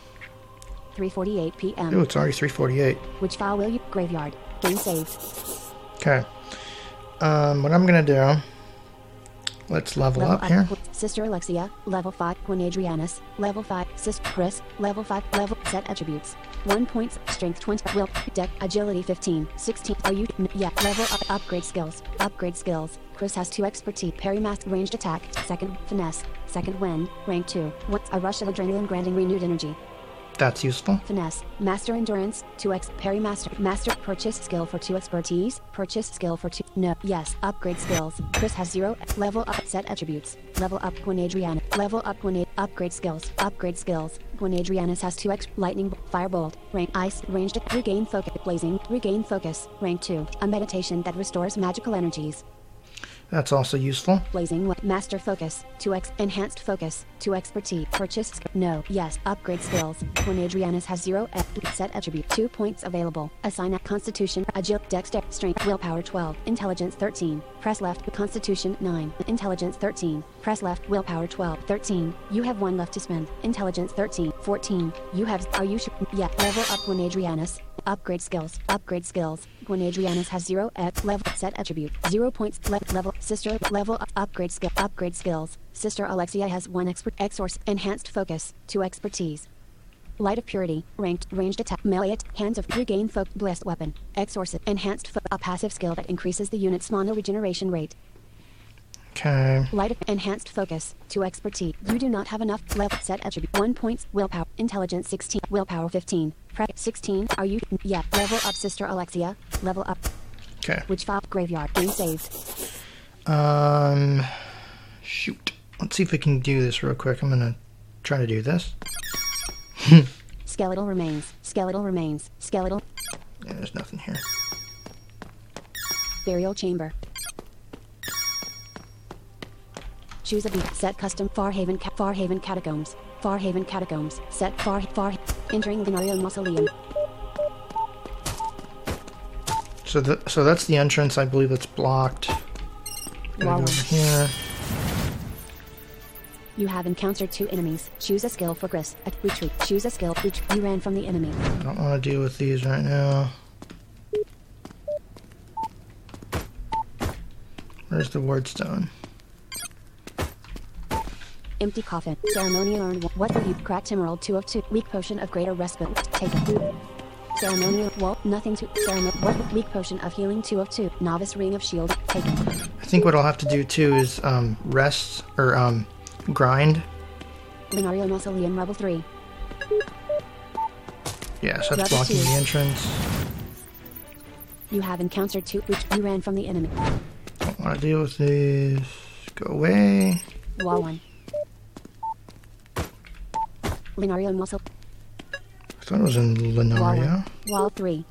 B: 3:48 p.m.
A: Ooh, it's already 3:48.
B: Which file will you? Graveyard. Game saved.
A: Okay. What I'm gonna do? Let's level up here.
B: Sister Alexia, level 5. When Adrianus, level 5. Sister Chris, level 5. Level set attributes. 1 point. Strength 20. Will. Deck. Agility 15. 16. Are you? Yeah. Level up. Upgrade skills. Upgrade skills. Chris has 2 expertise. Parry mask. Ranged attack. Second. Finesse. Second wind. Rank 2. What's a rush of adrenaline granting renewed energy.
A: That's useful.
B: Finesse. Master endurance. 2x. Parry master. Master. Purchase skill for 2 expertise. Purchase skill for 2. No. Yes. Upgrade skills. Chris has 0. Level up. Set attributes. Level up. When Adriana. Level up. When upgrade skills. Upgrade skills. When Adrianus has 2x. Lightning. Firebolt. Rank. Ice. Ranged. Regain focus. Blazing. Regain focus. Rank 2. A meditation that restores magical energies.
A: That's also useful.
B: Blazing. Master focus. 2x. Enhanced focus. 2 expertise. Purchase. No. Yes. Upgrade skills. When Adrianus has 0. Set attribute. 2 points available. Assign a Constitution. Agility. Dexter. Strength. Willpower 12. Intelligence 13. Press left. Constitution 9. Intelligence 13. Press left. Willpower 12. 13. You have 1 left to spend. Intelligence 13. 14. You have. Are you sure? Yeah. Level up. When Adrianus. Upgrade skills. Upgrade skills. When Adrianus has 0 at level. Set attribute. 0 points. Level. Sister. Level up. Upgrade skill. Upgrade skills. Sister Alexia has 1 expert. Exorc. Enhanced focus. 2 expertise. Light of purity. Ranked. Ranged attack. Melee. Hands of regain focus. Blessed weapon. Exorc. Enhanced a passive skill that increases the unit's mana regeneration rate.
A: Okay.
B: Light of enhanced focus. 2 expertise. You do not have enough level. Set attribute. 1 point. Willpower. Intelligence 16. Willpower 15. Prep 16. Are you? Yeah. Level up. Sister Alexia. Level up.
A: Okay.
B: Which file? Graveyard. Game saved.
A: Shoot. Let's see if we can do this real quick. I'm gonna try to do this.
B: Skeletal remains. Skeletal remains. Skeletal.
A: Yeah, there's nothing here.
B: Burial chamber. Choose a beat. Set custom. Farhaven catacombs. Farhaven catacombs. Set far. Entering Venario mausoleum.
A: So that's the entrance. I believe it's blocked. Gotta go over here.
B: You have encountered 2 enemies. Choose a skill for Gris. Retreat. Choose a skill. You ran from the enemy.
A: I don't want to deal with these right now. Where's the ward stone?
B: Empty coffin. Ceremonial earned. What will you? Cracked emerald 2 of 2. Weak potion of greater respite. Take it. Ceremonial. Well, nothing to. What? Weak potion of healing 2 of 2. Novice ring of shield. Take it.
A: I think what I'll have to do too is rest or grind.
B: Venario mausoleum rubble 3.
A: Yeah, so that's
B: Level
A: blocking
B: 2.
A: the entrance.
B: You have encountered 2 which you ran from the enemy.
A: Don't want to deal with these. Go away.
B: Wall 1. Linario muscle.
A: I thought it was in
B: Wall
A: Linaria.
B: 1. Wall 3.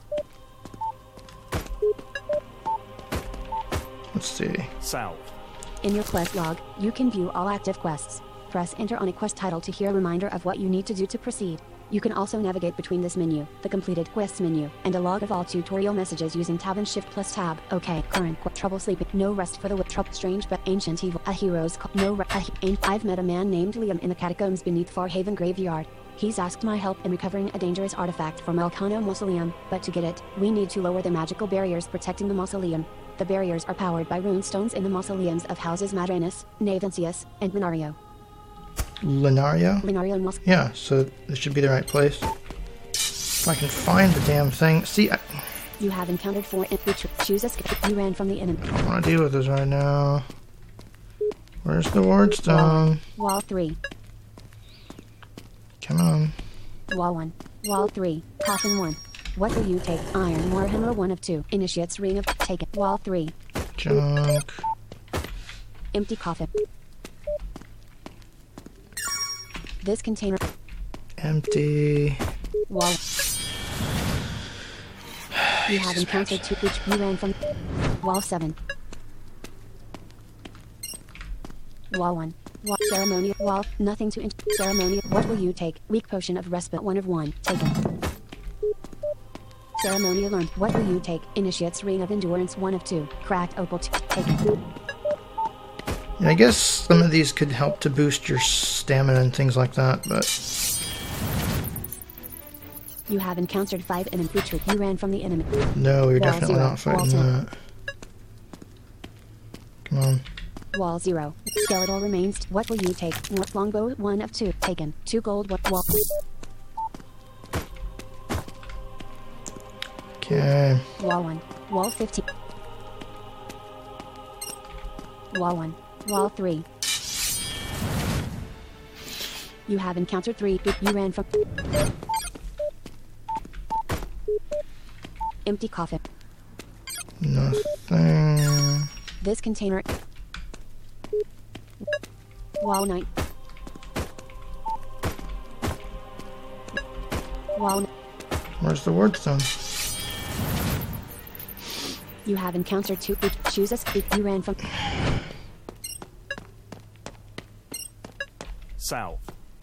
A: Let's see.
F: South.
B: In your quest log, you can view all active quests. Press enter on a quest title to hear a reminder of what you need to do to proceed. You can also navigate between this menu, the completed quests menu, and a log of all tutorial messages using tab and shift plus tab. Okay, current trouble sleeping, no rest for the trouble, strange but ancient evil, a hero's call, no I've met a man named Liam in the catacombs beneath Farhaven Graveyard. He's asked my help in recovering a dangerous artifact from Elcano Mausoleum, but to get it, we need to lower the magical barriers protecting the mausoleum. The barriers are powered by rune stones in the mausoleums of houses Madranus, Navencius, and Linario.
A: Linario?
B: Linario Mausoleum.
A: Yeah, so this should be the right place. If I can find the damn thing. See, I
B: You have encountered 4 which choose escape. You ran from the enemy.
A: don't want to deal with this right now. Where's the ward
B: Wall 1.
A: stone?
B: Wall 3.
A: Come on.
B: Wall 1. Wall 3. Coffin 1. What will you take? Iron Warhammer 1 of 2. Initiate's Ring of Taken. Wall 3.
A: Junk.
B: Empty coffin. This container.
A: Empty.
B: Wall. You have encountered 2 which you ran from. Wall 7. Wall 1. Wall ceremonial. Wall. Nothing to ceremonial. What will you take? Weak potion of respite 1 of 1. Taken. Ceremonial learned. What will you take? Initiate's Ring of Endurance 1 of 2. Cracked opal. Taken.
A: Yeah, I guess some of these could help to boost your stamina and things like that, but
B: You have encountered 5 enemy. Retreat. You ran from the enemy.
A: no, you're
B: Wall
A: definitely
B: 0.
A: not fighting
B: Wall 10.
A: that. Come on.
B: Wall 0. Skeletal remains. What will you take? Longbow 1 of 2. Taken. 2 gold. Wall.
A: Okay.
B: Wall 1. Wall 15. Wall 1. Wall 3. You have encountered 3. You ran from. Empty coffin.
A: Nothing.
B: This container. Wall 9. Wall.
A: Where's the word stone?
B: You have encountered 2. Choose escape. You ran from.
F: South.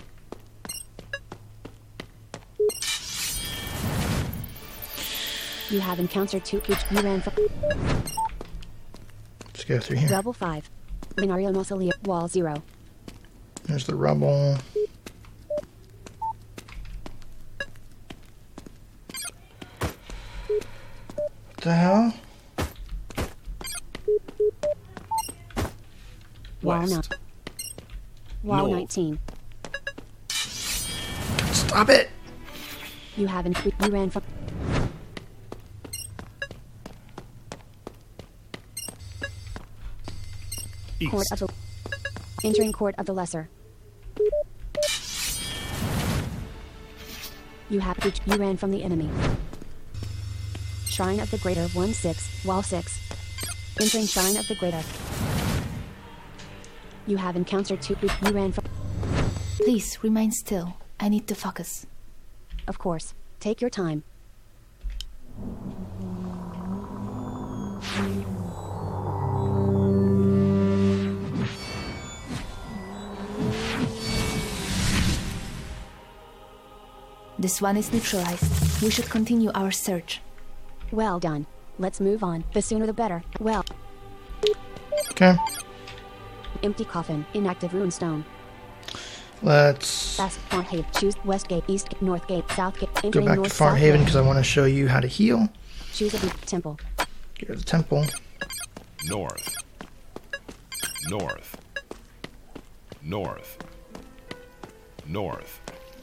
B: You have encountered 2. You ran from.
A: Let's go through here.
B: Rubble 5. Linario Mausoleum. Wall 0.
A: There's the rubble. What the hell?
B: Wall 9.
F: West.
B: Wall
F: North.
B: 19.
A: Stop it!
B: You haven't. You ran from. Court
F: East.
B: of the. Entering Court of the Lesser. You have. You ran from the enemy. Shrine of the Greater 1-6. Wall 6. Entering Shrine of the Greater. You have encountered 2. You ran from.
E: Please remain still. I need to focus.
B: Of course. Take your time.
E: This one is neutralized. We should continue our search.
B: Well done. Let's move on. The sooner the better. Well.
A: Okay.
B: Empty coffin. Inactive runestone.
A: Let's
B: Fast Farhaven. Choose West Gate, East Gate, North Gate, South Gate.
A: go
B: Entering
A: back to
B: North South
A: Farhaven
B: Gate.
A: because I want to show you how to heal.
B: Choose a temple.
A: Go to the temple.
C: North. North. North. North.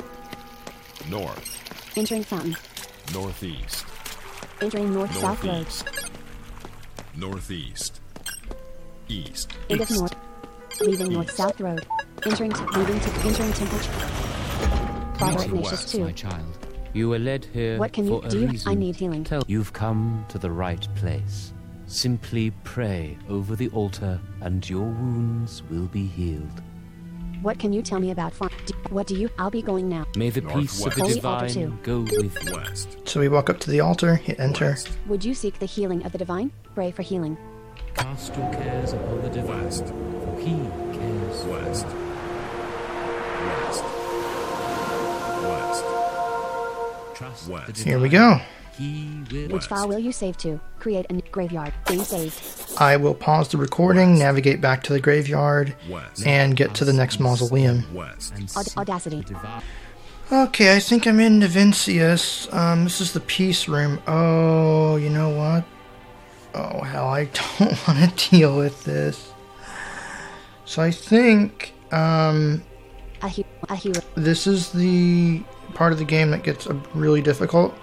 C: North.
B: Entering fountain.
C: Northeast.
B: Entering North South Road.
C: Northeast. Northeast. East.
B: End of
C: East.
B: North. Leaving North
C: East.
B: South Road. Entering Temple.
D: Not
B: Father
D: to
B: Ignatius
C: west,
B: 2.
D: my child. You were led here
B: What can you
D: for a
B: do?
D: reason.
B: I need healing.
D: You've come to the right place. Simply pray over the altar, and your wounds will be healed.
B: What can you tell me about farm? What do you? I'll be going now.
D: May the peace of the
B: Holy altar
D: divine
B: too.
D: go with you.
F: West.
A: So we walk up to the altar, hit enter.
F: West.
B: Would you seek the healing of the divine? Pray for healing.
D: Cast your cares upon the divine,
F: West.
D: for he cares.
F: West. West. West.
D: Trust
F: West.
D: the divine.
A: Here we go.
D: He will.
B: Which file will you save to? Create a graveyard. Game saved.
A: I will pause the recording, navigate back to the graveyard,
F: West.
A: and get to the next mausoleum.
F: West.
D: And
B: Audacity.
D: seek the divine.
A: Okay, I think I'm in Vincius. This is the peace room. Oh, you know what? Oh, hell, I don't want to deal with this. So I think,
B: A hero.
A: this is the part of the game that gets really difficult.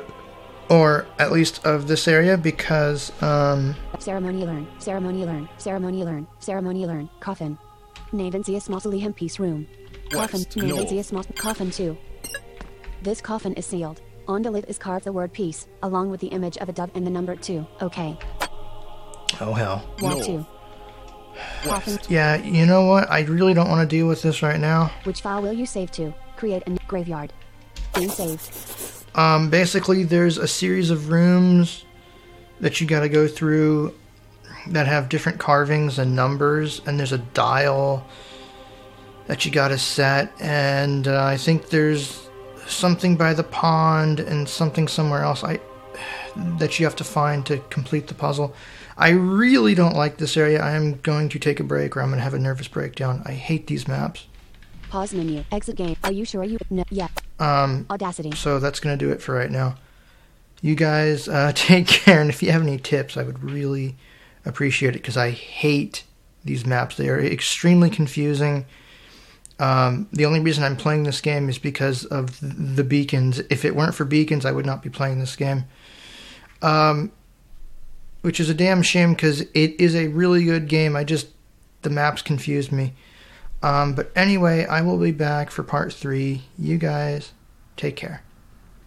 A: Or at least of this area, because,
B: Ceremony learn. Ceremony learn. Ceremony learn. Ceremony learn. Coffin. Navincius Mausoleum Peace Room. Coffin.
F: West.
B: Navincius Coffin 2. This coffin is sealed. On the lid is carved the word peace, along with the image of a dove and the number 2. Okay.
A: oh hell.
B: Wall
F: No.
B: 2. Coffin.
A: Yeah, you know what? I really don't want to deal with this right now.
B: Which file will you save to? Create a graveyard. Game saved.
A: Basically, there's a series of rooms that you gotta go through that have different carvings and numbers, and there's a dial that you gotta set, and I think there's something by the pond and something somewhere else that you have to find to complete the puzzle. I really don't like this area. I am going to take a break or I'm going to have a nervous breakdown. I hate these maps.
B: Pause menu. Exit game. Are you sure you? No. Yeah. Audacity.
A: So that's going to do it for right now. You guys take care, and if you have any tips, I would really appreciate it, because I hate these maps. They are extremely confusing. The only reason I'm playing this game is because of the beacons. If it weren't for beacons, I would not be playing this game. Which is a damn shame, because it is a really good game. The maps confused me. But anyway, I will be back for part 3. You guys, take care.